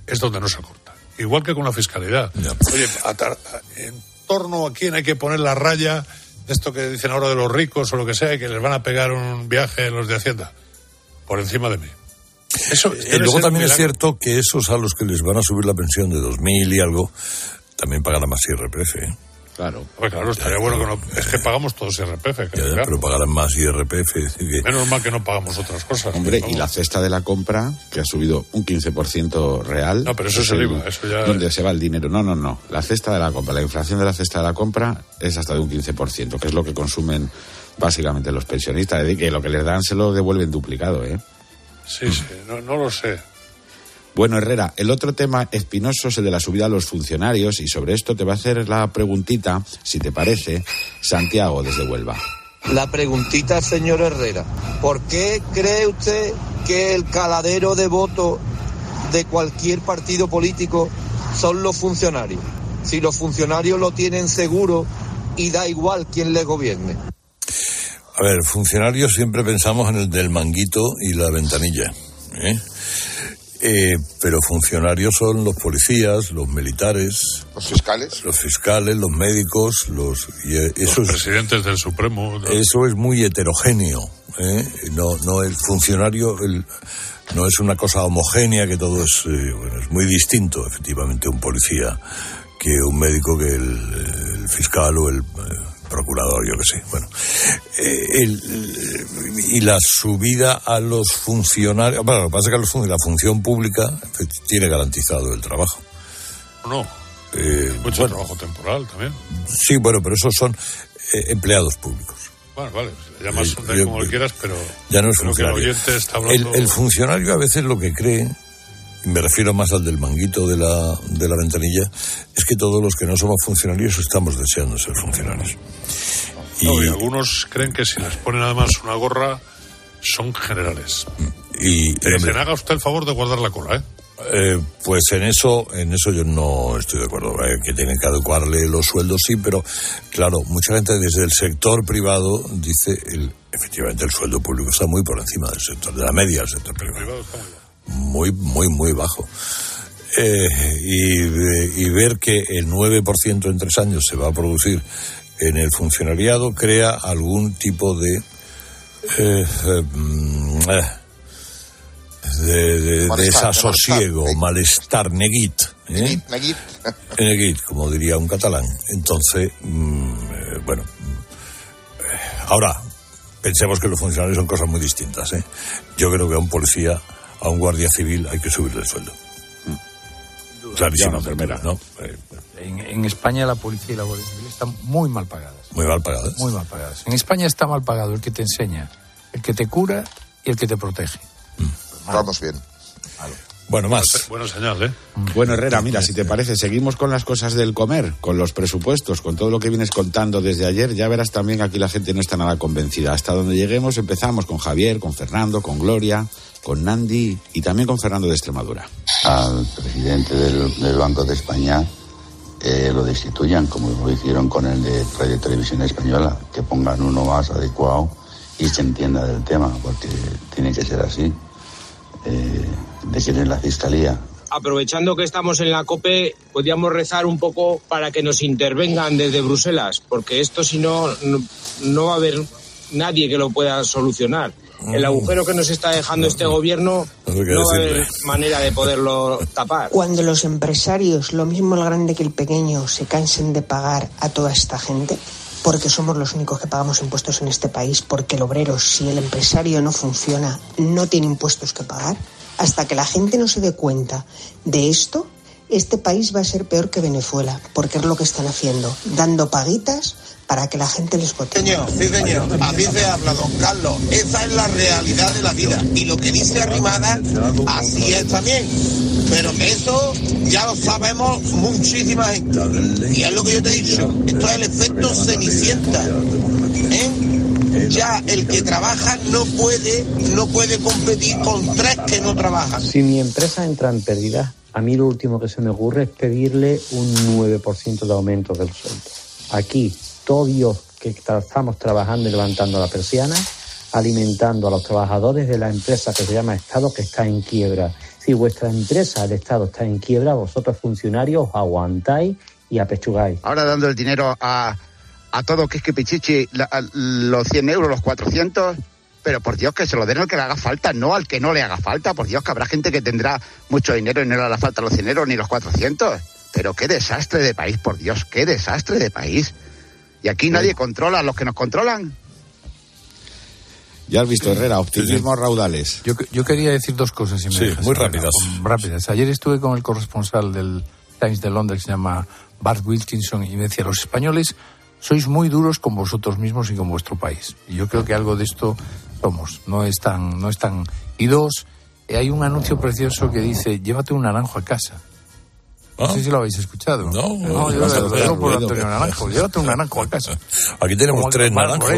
es donde no se corta. Igual que con la fiscalidad. Ya. Oye, en torno a quién hay que poner la raya, esto que dicen ahora de los ricos o lo que sea, y que les van a pegar un viaje los de Hacienda, por encima de mí. Eso luego también es cierto que esos a los que les van a subir la pensión de 2.000 y algo, también pagarán más IRPF, ¿eh? Claro. Pues claro, estaría bueno que no... Es que pagamos todos IRPF. Ya, pero pagarán más IRPF. Menos mal que no pagamos otras cosas. Hombre, y la cesta de la compra, que ha subido un 15% real. No, pero eso es el IVA, eso ya... ¿Dónde se va el dinero? No. La cesta de la compra, la inflación de la cesta de la compra es hasta de un 15%, que es lo que consumen básicamente los pensionistas. Es decir, que lo que les dan se lo devuelven duplicado, ¿eh? Sí, no lo sé. Bueno, Herrera, el otro tema espinoso es el de la subida a los funcionarios, y sobre esto te va a hacer la preguntita, si te parece, Santiago desde Huelva. La preguntita, señor Herrera, ¿por qué cree usted que el caladero de voto de cualquier partido político son los funcionarios? Si los funcionarios lo tienen seguro y da igual quién les gobierne. A ver, funcionarios siempre pensamos en el del manguito y la ventanilla, ¿eh? Pero funcionarios son los policías, los militares, los fiscales, los médicos, los presidentes del Supremo. Eso es muy heterogéneo, ¿eh? No el funcionario, no es una cosa homogénea, que todo es muy distinto, efectivamente, un policía que un médico, que el fiscal o el procurador, yo que sé. Bueno, y la subida a los funcionarios... Bueno, lo que pasa es que la función pública tiene garantizado el trabajo. No, mucho trabajo temporal también. Sí, bueno, pero esos son empleados públicos. Bueno, vale, le llamas como le quieras, pero... Ya no es funcionario. El oyente está hablando... El funcionario a veces lo que cree, y me refiero más al del manguito de la ventanilla, es que todos los que no somos funcionarios estamos deseando ser funcionarios. Y algunos creen que si les ponen además una gorra, son generales. Se haga usted el favor de guardar la cola, ¿eh? Pues en eso yo no estoy de acuerdo. Que tienen que adecuarle los sueldos, sí, pero claro, mucha gente desde el sector privado dice, efectivamente el sueldo público está muy por encima del sector, de la media del sector privado. Muy, muy, muy bajo. Y ver que el 9% en 3 años se va a producir en el funcionariado crea algún tipo de desasosiego, malestar, neguit, neguit, como diría un catalán. Entonces, bueno, ahora pensemos que los funcionarios son cosas muy distintas, ¿eh? Yo creo que a un policía, a un guardia civil, hay que subirle el sueldo. Clarísimo, enfermera, ¿no? En España la policía y la guardia civil están muy mal pagadas. Muy mal pagadas. Muy mal pagadas. En España está mal pagado el que te enseña, el que te cura y el que te protege. Vamos bien. Vale. Bueno, más. Buena señal, ¿eh? Bueno, Herrera, mira, si te parece, seguimos con las cosas del comer, con los presupuestos, con todo lo que vienes contando desde ayer. Ya verás también, aquí la gente no está nada convencida. Hasta donde lleguemos empezamos con Javier, con Fernando, con Gloria, con Nandi y también con Fernando de Extremadura. Al presidente del Banco de España lo destituyan, como lo hicieron con el de Radio Televisión Española, que pongan uno más adecuado y se entienda del tema, porque tiene que ser así. De quién es la fiscalía. Aprovechando que estamos en la COPE, podríamos rezar un poco para que nos intervengan desde Bruselas, porque esto, si no va a haber nadie que lo pueda solucionar. El agujero que nos está dejando este gobierno no va a haber manera de poderlo tapar. Cuando los empresarios, lo mismo el grande que el pequeño, se cansen de pagar a toda esta gente, porque somos los únicos que pagamos impuestos en este país, porque el obrero, si el empresario no funciona, no tiene impuestos que pagar, hasta que la gente no se dé cuenta de esto, este país va a ser peor que Venezuela, porque es lo que están haciendo, dando paguitas para que la gente les vote. Sí, señor, así se habla, don Carlos. Esa es la realidad de la vida. Y lo que dice Arrimada, así es también. Pero eso ya lo sabemos muchísima gente. Y es lo que yo te he dicho. Esto es el efecto Cenicienta. Ya el que trabaja no puede competir con 3 que no trabajan. Si mi empresa entra en pérdida, a mí lo último que se me ocurre es pedirle un 9% de aumento del sueldo. Aquí, todos que estamos trabajando y levantando la persiana, alimentando a los trabajadores de la empresa que se llama Estado, que está en quiebra. Si vuestra empresa, el Estado, está en quiebra, vosotros funcionarios os aguantáis y apechugáis. Ahora dando el dinero a todo que es que pichichi, los 100 euros, los 400, pero por Dios que se lo den al que le haga falta, no al que no le haga falta. Por Dios que habrá gente que tendrá mucho dinero y no le hará falta los 100 euros ni los 400. Pero qué desastre de país, por Dios, qué desastre de país. Y aquí nadie controla a los que nos controlan. Ya has visto, Herrera, optimismo raudales. Yo quería decir dos cosas. Si me dejas, muy rápidas. Rápidas. Ayer estuve con el corresponsal del Times de Londres, que se llama Bart Wilkinson, y me decía, los españoles sois muy duros con vosotros mismos y con vuestro país. Y yo creo que algo de esto somos. No es tan... Y dos, hay un anuncio precioso que dice, llévate un naranjo a casa. No sé si lo habéis escuchado. No, yo lo digo por Antonio Naranjo. Llévate un naranjo a casa. Aquí tenemos 3 naranjos.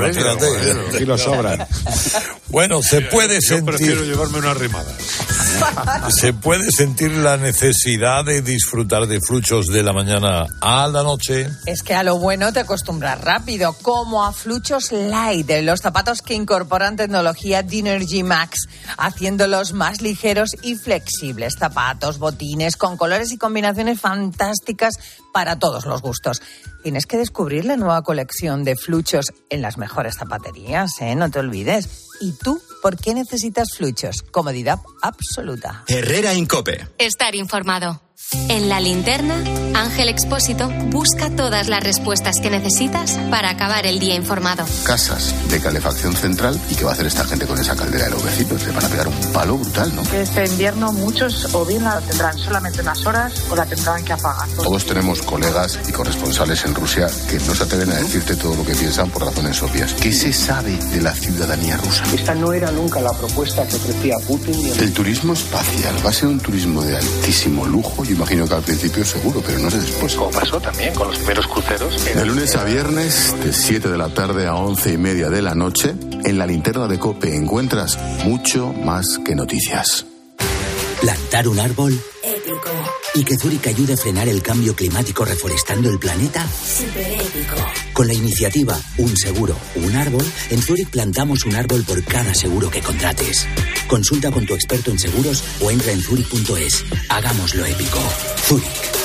Aquí lo sobran. Bueno, se puede sentir... Yo prefiero llevarme una rimada. Se puede sentir la necesidad de disfrutar de Fluchos de la mañana a la noche. Es que a lo bueno te acostumbras rápido, como a Fluchos Light, los zapatos que incorporan tecnología Dynergy Max, haciéndolos más ligeros y flexibles. Zapatos, botines, con colores y combinaciones fantásticas para todos los gustos. Tienes que descubrir la nueva colección de Fluchos en las mejores zapaterías, no te olvides. ¿Y tú por qué necesitas Fluchos? Comodidad absoluta. Herrera en COPE. Estar informado. En La Linterna, Ángel Expósito busca todas las respuestas que necesitas para acabar el día informado. Casas de calefacción central. ¿Y qué va a hacer esta gente con esa caldera de los vecinos? Le van a pegar un palo brutal, ¿no? Este invierno muchos o bien la tendrán solamente unas horas o la tendrán que apagar. Todos tenemos colegas y corresponsales en Rusia que no se atreven a decirte todo lo que piensan por razones obvias. ¿Qué se sabe de la ciudadanía rusa? Esta no era nunca la propuesta que ofrecía Putin. El turismo espacial va a ser un turismo de altísimo lujo. Yo imagino que al principio seguro, pero no sé después. Como pasó también con los primeros cruceros. De lunes a viernes, de 7 de la tarde a 11:30 de la noche, en La Linterna de COPE encuentras mucho más que noticias. ¿Plantar un árbol? Épico. ¿Y que Zurich ayude a frenar el cambio climático reforestando el planeta? Súper épico. Con la iniciativa Un Seguro, Un Árbol, en Zurich plantamos un árbol por cada seguro que contrates. Consulta con tu experto en seguros o entra en zurich.es. Hagámoslo épico. Zurich.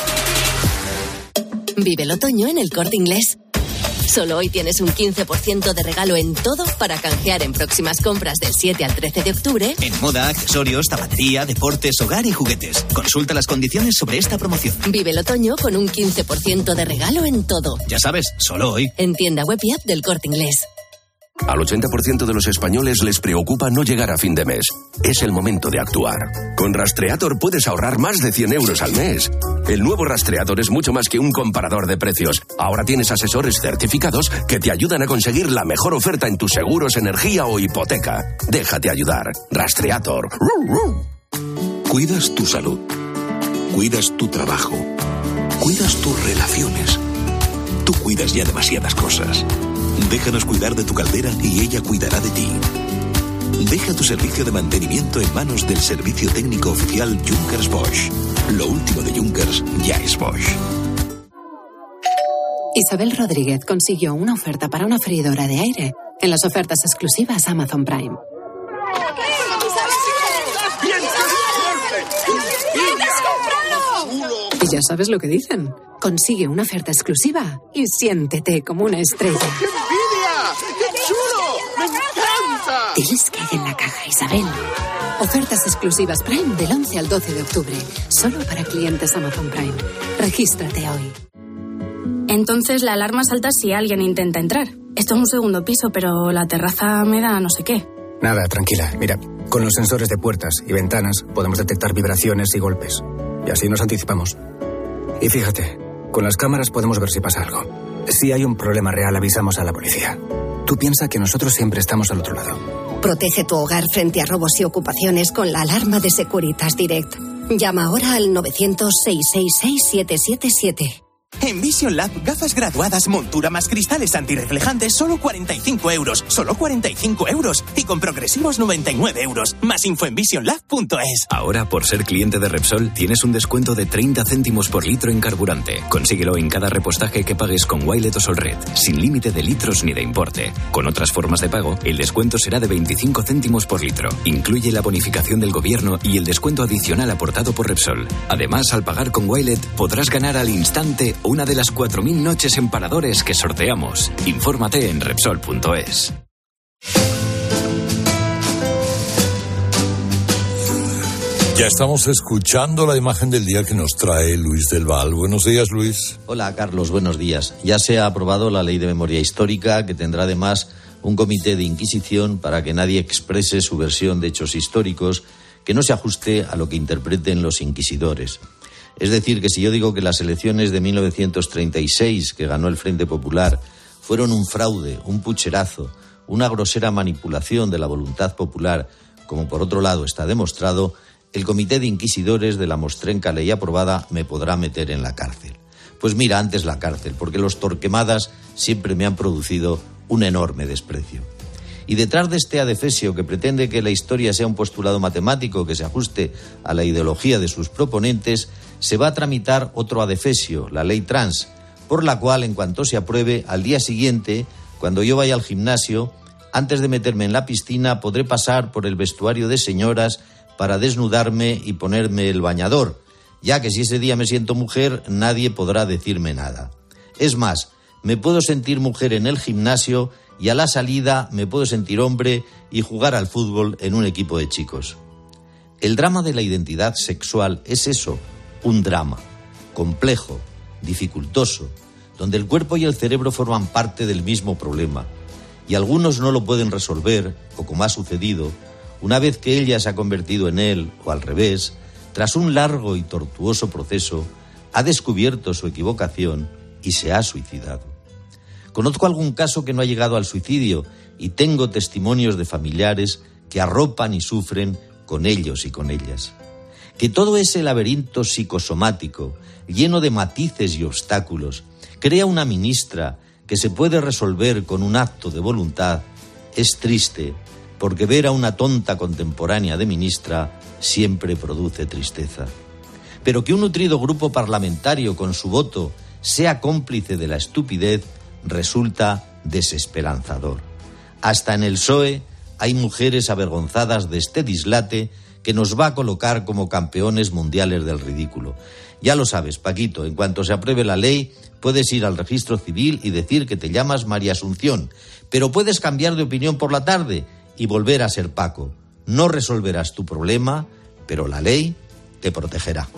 Vive el otoño en El Corte Inglés. Solo hoy tienes un 15% de regalo en todo para canjear en próximas compras del 7 al 13 de octubre. En moda, accesorios, zapatería, deportes, hogar y juguetes. Consulta las condiciones sobre esta promoción. Vive el otoño con un 15% de regalo en todo. Ya sabes, solo hoy. En tienda web y app del Corte Inglés. Al 80% de los españoles les preocupa no llegar a fin de mes. Es el momento de actuar. Con Rastreator puedes ahorrar más de 100 euros al mes. El nuevo Rastreator es mucho más que un comparador de precios. Ahora tienes asesores certificados que te ayudan a conseguir la mejor oferta en tus seguros, energía o hipoteca. Déjate ayudar. Rastreator. Cuidas tu salud. Cuidas tu trabajo. Cuidas tus relaciones. Tú cuidas ya demasiadas cosas. Déjanos cuidar de tu caldera y ella cuidará de ti. Deja tu servicio de mantenimiento en manos del servicio técnico oficial Junkers Bosch. Lo último de Junkers ya es Bosch. Isabel Rodríguez consiguió una oferta para una freidora de aire en las ofertas exclusivas Amazon Prime. Y ya sabes lo que dicen. Consigue una oferta exclusiva y siéntete como una estrella. ¡Qué envidia! ¡Qué chulo! ¡Me encanta! Diles que hay en la caja, Isabel. Ofertas exclusivas Prime del 11 al 12 de octubre. Solo para clientes Amazon Prime. Regístrate hoy. Entonces la alarma salta si alguien intenta entrar. Esto es un segundo piso, pero la terraza me da no sé qué. Nada, tranquila. Mira, con los sensores de puertas y ventanas podemos detectar vibraciones y golpes. Y así nos anticipamos. Y fíjate, con las cámaras podemos ver si pasa algo. Si hay un problema real, avisamos a la policía. Tú piensa que nosotros siempre estamos al otro lado. Protege tu hogar frente a robos y ocupaciones con la alarma de Securitas Direct. Llama ahora al 900-666-777. En Vision Lab, gafas graduadas, montura más cristales antirreflejantes, solo 45 euros. Solo 45 euros. Y con progresivos 99 euros. Más info en visionlab.es. Ahora, por ser cliente de Repsol, tienes un descuento de 30 céntimos por litro en carburante. Consíguelo en cada repostaje que pagues con Wilet o Solred, sin límite de litros ni de importe. Con otras formas de pago, el descuento será de 25 céntimos por litro. Incluye la bonificación del gobierno y el descuento adicional aportado por Repsol. Además, al pagar con Wilet, podrás ganar al instante una de las 4.000 noches en paradores que sorteamos. Infórmate en Repsol.es. Ya estamos escuchando la imagen del día que nos trae Luis del Val. Buenos días, Luis. Hola, Carlos, buenos días. Ya se ha aprobado la Ley de Memoria Histórica, que tendrá además un comité de inquisición para que nadie exprese su versión de hechos históricos que no se ajuste a lo que interpreten los inquisidores. Es decir, que si yo digo que las elecciones de 1936, que ganó el Frente Popular, fueron un fraude, un pucherazo, una grosera manipulación de la voluntad popular, como por otro lado está demostrado, el comité de inquisidores de la mostrenca ley aprobada me podrá meter en la cárcel. Pues mira, antes la cárcel, porque los Torquemadas siempre me han producido un enorme desprecio. Y detrás de este adefesio que pretende que la historia sea un postulado matemático que se ajuste a la ideología de sus proponentes, se va a tramitar otro adefesio, la ley trans, por la cual, en cuanto se apruebe, al día siguiente, cuando yo vaya al gimnasio, antes de meterme en la piscina, podré pasar por el vestuario de señoras para desnudarme y ponerme el bañador, ya que si ese día me siento mujer, nadie podrá decirme nada. Es más, me puedo sentir mujer en el gimnasio y a la salida me puedo sentir hombre y jugar al fútbol en un equipo de chicos. El drama de la identidad sexual es eso, un drama, complejo, dificultoso, donde el cuerpo y el cerebro forman parte del mismo problema, y algunos no lo pueden resolver, o como ha sucedido, una vez que ella se ha convertido en él, o al revés, tras un largo y tortuoso proceso, ha descubierto su equivocación y se ha suicidado. Conozco algún caso que no ha llegado al suicidio y tengo testimonios de familiares que arropan y sufren con ellos y con ellas. Que todo ese laberinto psicosomático, lleno de matices y obstáculos, crea una ministra que se puede resolver con un acto de voluntad, es triste, porque ver a una tonta contemporánea de ministra siempre produce tristeza. Pero que un nutrido grupo parlamentario con su voto sea cómplice de la estupidez resulta desesperanzador. Hasta en el PSOE hay mujeres avergonzadas de este dislate que nos va a colocar como campeones mundiales del ridículo. Ya lo sabes, Paquito, en cuanto se apruebe la ley, puedes ir al registro civil y decir que te llamas María Asunción, pero puedes cambiar de opinión por la tarde y volver a ser Paco. No resolverás tu problema, pero la ley te protegerá.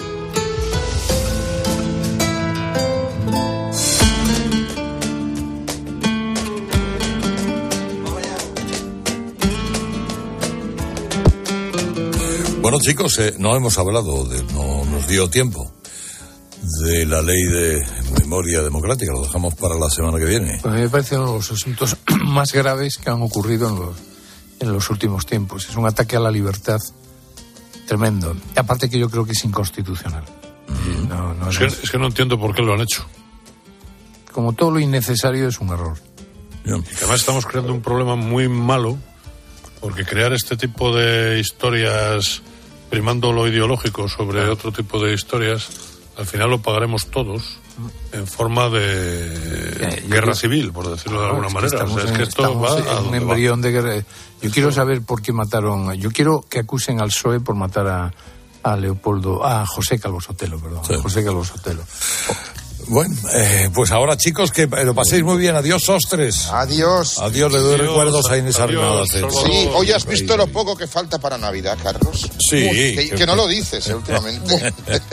Bueno, chicos, no hemos hablado, no nos dio tiempo, de la ley de memoria democrática. Lo dejamos para la semana que viene. Pues a mí me parece uno de los asuntos más graves que han ocurrido en los últimos tiempos. Es un ataque a la libertad tremendo. Y aparte que yo creo que es inconstitucional. Es que no entiendo por qué lo han hecho. Como todo lo innecesario es un error. Y además estamos creando un problema muy malo, porque crear este tipo de historias primando lo ideológico sobre otro tipo de historias, al final lo pagaremos todos en forma de guerra civil, por decirlo de alguna manera. Es que esto va a un embrión de guerra. Yo quiero saber por qué mataron. Yo quiero que acusen al PSOE por matar a José Calvo Sotelo, perdón. Sí. José Calvo Sotelo. Bueno, pues ahora, chicos, que lo paséis muy bien. Adiós, Sostres. Adiós. Adiós, le doy recuerdos a Inés Arrimadas. Sí, hoy has visto lo poco que falta para Navidad, Carlos. Sí. Que no lo dices, últimamente.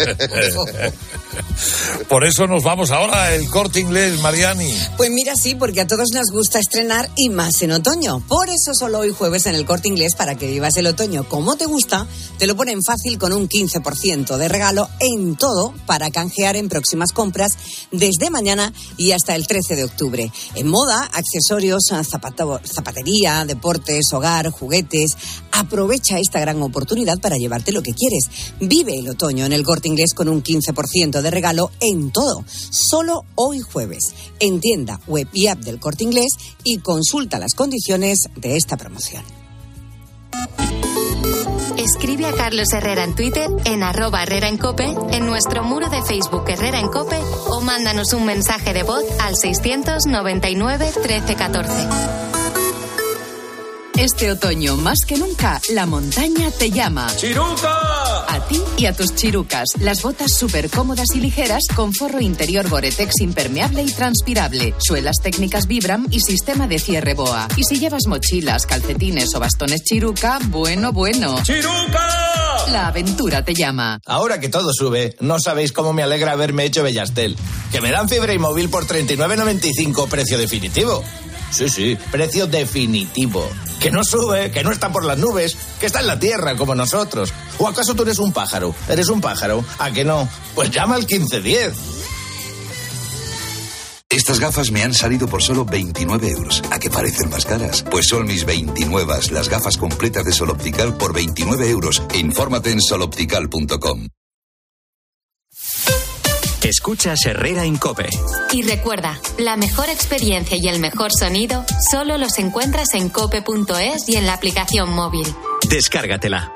Por eso nos vamos ahora al Corte Inglés, Mariani. Pues mira, sí, porque a todos nos gusta estrenar y más en otoño. Por eso solo hoy jueves en el Corte Inglés, para que vivas el otoño como te gusta, te lo ponen fácil con un 15% de regalo en todo para canjear en próximas compras desde mañana y hasta el 13 de octubre. En moda, accesorios, zapatería, deportes, hogar, juguetes. Aprovecha esta gran oportunidad para llevarte lo que quieres. Vive el otoño en el Corte Inglés con un 15% de regalo en todo. Solo hoy jueves. En tienda, web y app del Corte Inglés y consulta las condiciones de esta promoción. Escribe a Carlos Herrera en Twitter, en @Herrera en COPE, en nuestro muro de Facebook Herrera en COPE o mándanos un mensaje de voz al 699 1314. Este otoño, más que nunca, la montaña te llama. ¡Chiruca! A ti y a tus chirucas. Las botas súper cómodas y ligeras con forro interior Gore-Tex impermeable y transpirable, suelas técnicas Vibram y sistema de cierre BOA. Y si llevas mochilas, calcetines o bastones Chiruca, bueno. ¡Chiruca! La aventura te llama. Ahora que todo sube, no sabéis cómo me alegra haberme hecho Bellastel. Que me dan fibra y móvil por 39,95, precio definitivo. Sí, precio definitivo. Que no sube, que no está por las nubes, que está en la tierra como nosotros. ¿O acaso tú eres un pájaro? ¿Eres un pájaro? ¿A que no? Pues llama al 1510. Estas gafas me han salido por solo 29 euros. ¿A qué parecen más caras? Pues son mis 29, las gafas completas de Sol Optical por 29 euros. Infórmate en soloptical.com. Escuchas Herrera en COPE. Y recuerda, la mejor experiencia y el mejor sonido solo los encuentras en cope.es y en la aplicación móvil. Descárgatela.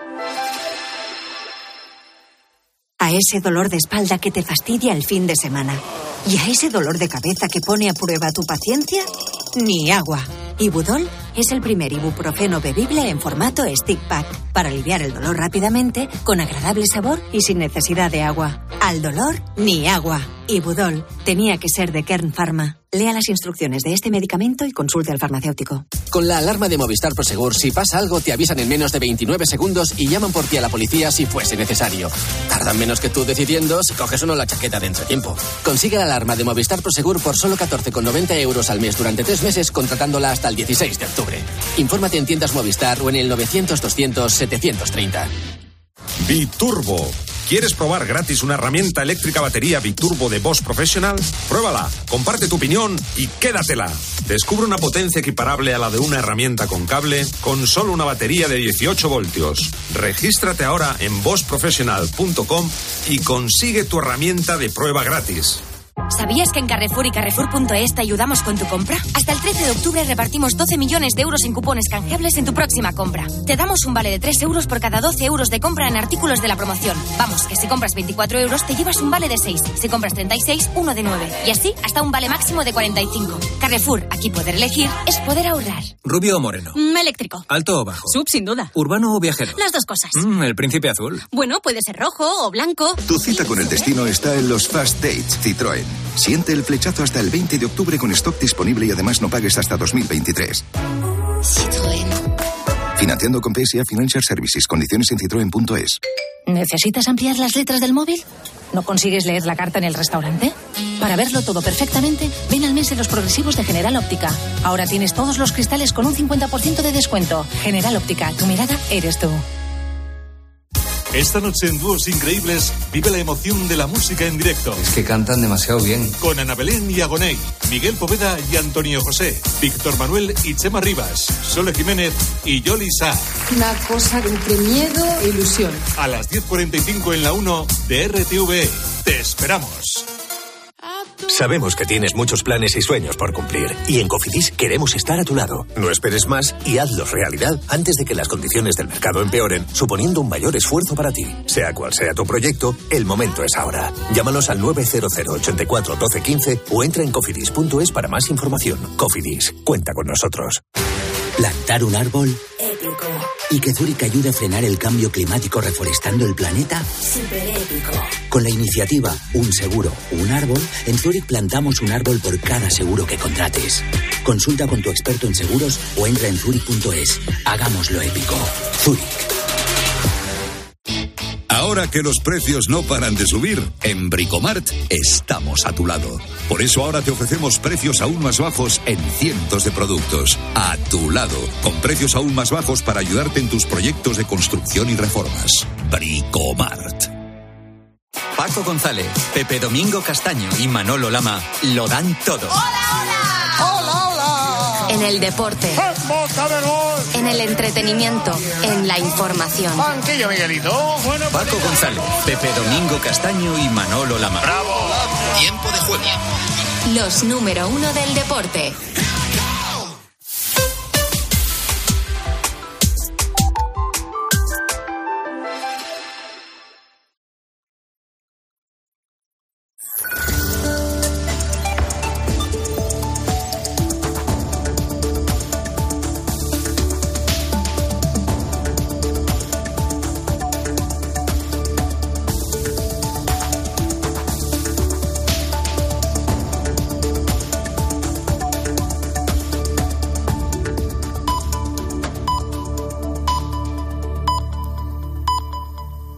A ese dolor de espalda que te fastidia el fin de semana y a ese dolor de cabeza que pone a prueba tu paciencia, ni agua. Ibudol es el primer ibuprofeno bebible en formato stick pack para aliviar el dolor rápidamente, con agradable sabor y sin necesidad de agua. Al dolor, ni agua. Ibudol tenía que ser de Kern Pharma. Lea las instrucciones de este medicamento y consulte al farmacéutico. Con la alarma de Movistar Prosegur, si pasa algo, te avisan en menos de 29 segundos y llaman por ti a la policía si fuese necesario. Tardan menos que tú decidiendo si coges o no la chaqueta de entretiempo. Consigue la alarma de Movistar Prosegur por solo 14,90 euros al mes durante 3 meses, contratándola hasta el 16 de octubre. Infórmate en tiendas Movistar o en el 900-200-730. Biturbo. ¿Quieres probar gratis una herramienta eléctrica batería Biturbo de Bosch Professional? Pruébala, comparte tu opinión y quédatela. Descubre una potencia equiparable a la de una herramienta con cable con solo una batería de 18 voltios. Regístrate ahora en boschprofessional.com y consigue tu herramienta de prueba gratis. ¿Sabías que en Carrefour y Carrefour.es te ayudamos con tu compra? Hasta el 13 de octubre repartimos 12 millones de euros en cupones canjeables en tu próxima compra. Te damos un vale de 3 euros por cada 12 euros de compra en artículos de la promoción. Vamos, que si compras 24 euros te llevas un vale de 6. Si compras 36, uno de 9. Y así hasta un vale máximo de 45. Carrefour, aquí poder elegir es poder ahorrar. ¿Rubio o moreno? Eléctrico. ¿Alto o bajo? Sub, sin duda. ¿Urbano o viajero? Las dos cosas. ¿El príncipe azul? Bueno, puede ser rojo o blanco. Tu cita con el destino está en los Fast Dates Citroën. Siente el flechazo hasta el 20 de octubre con stock disponible y además no pagues hasta 2023. Citroën. Financiando con PSA Financial Services. Condiciones en citroen.es. ¿Necesitas ampliar las letras del móvil? ¿No consigues leer la carta en el restaurante? Para verlo todo perfectamente, ven al mes de los progresivos de General Óptica. Ahora tienes todos los cristales con un 50% de descuento. General Óptica, tu mirada eres tú. Esta noche en Dúos Increíbles vive la emoción de la música en directo. Es que cantan demasiado bien. Con Ana Belén y Agoney, Miguel Poveda y Antonio José, Víctor Manuel y Chema Rivas, Sole Jiménez y Yoli Sá. Una cosa entre miedo e ilusión. A las 10:45 en la 1 de RTVE. Te esperamos. Sabemos que tienes muchos planes y sueños por cumplir y en Cofidis queremos estar a tu lado. No esperes más y hazlos realidad antes de que las condiciones del mercado empeoren, suponiendo un mayor esfuerzo para ti. Sea cual sea tu proyecto, el momento es ahora. Llámanos al 900 84 12 15 o entra en cofidis.es para más información. Cofidis, cuenta con nosotros. ¿Plantar un árbol? Épico. ¿Y que Zurich ayude a frenar el cambio climático reforestando el planeta? Súper épico. Con la iniciativa Un Seguro, Un Árbol, en Zurich plantamos un árbol por cada seguro que contrates. Consulta con tu experto en seguros o entra en zurich.es. Hagámoslo épico. Zurich. Ahora que los precios no paran de subir, en Bricomart estamos a tu lado. Por eso ahora te ofrecemos precios aún más bajos en cientos de productos. A tu lado, con precios aún más bajos para ayudarte en tus proyectos de construcción y reformas. Bricomart. Paco González, Pepe Domingo Castaño y Manolo Lama lo dan todo. En el deporte, en el entretenimiento, en la información. Banquillo, Miguelito. Paco González, Pepe Domingo Castaño y Manolo Lama. Bravo. Tiempo de juego. Los número 1 del deporte.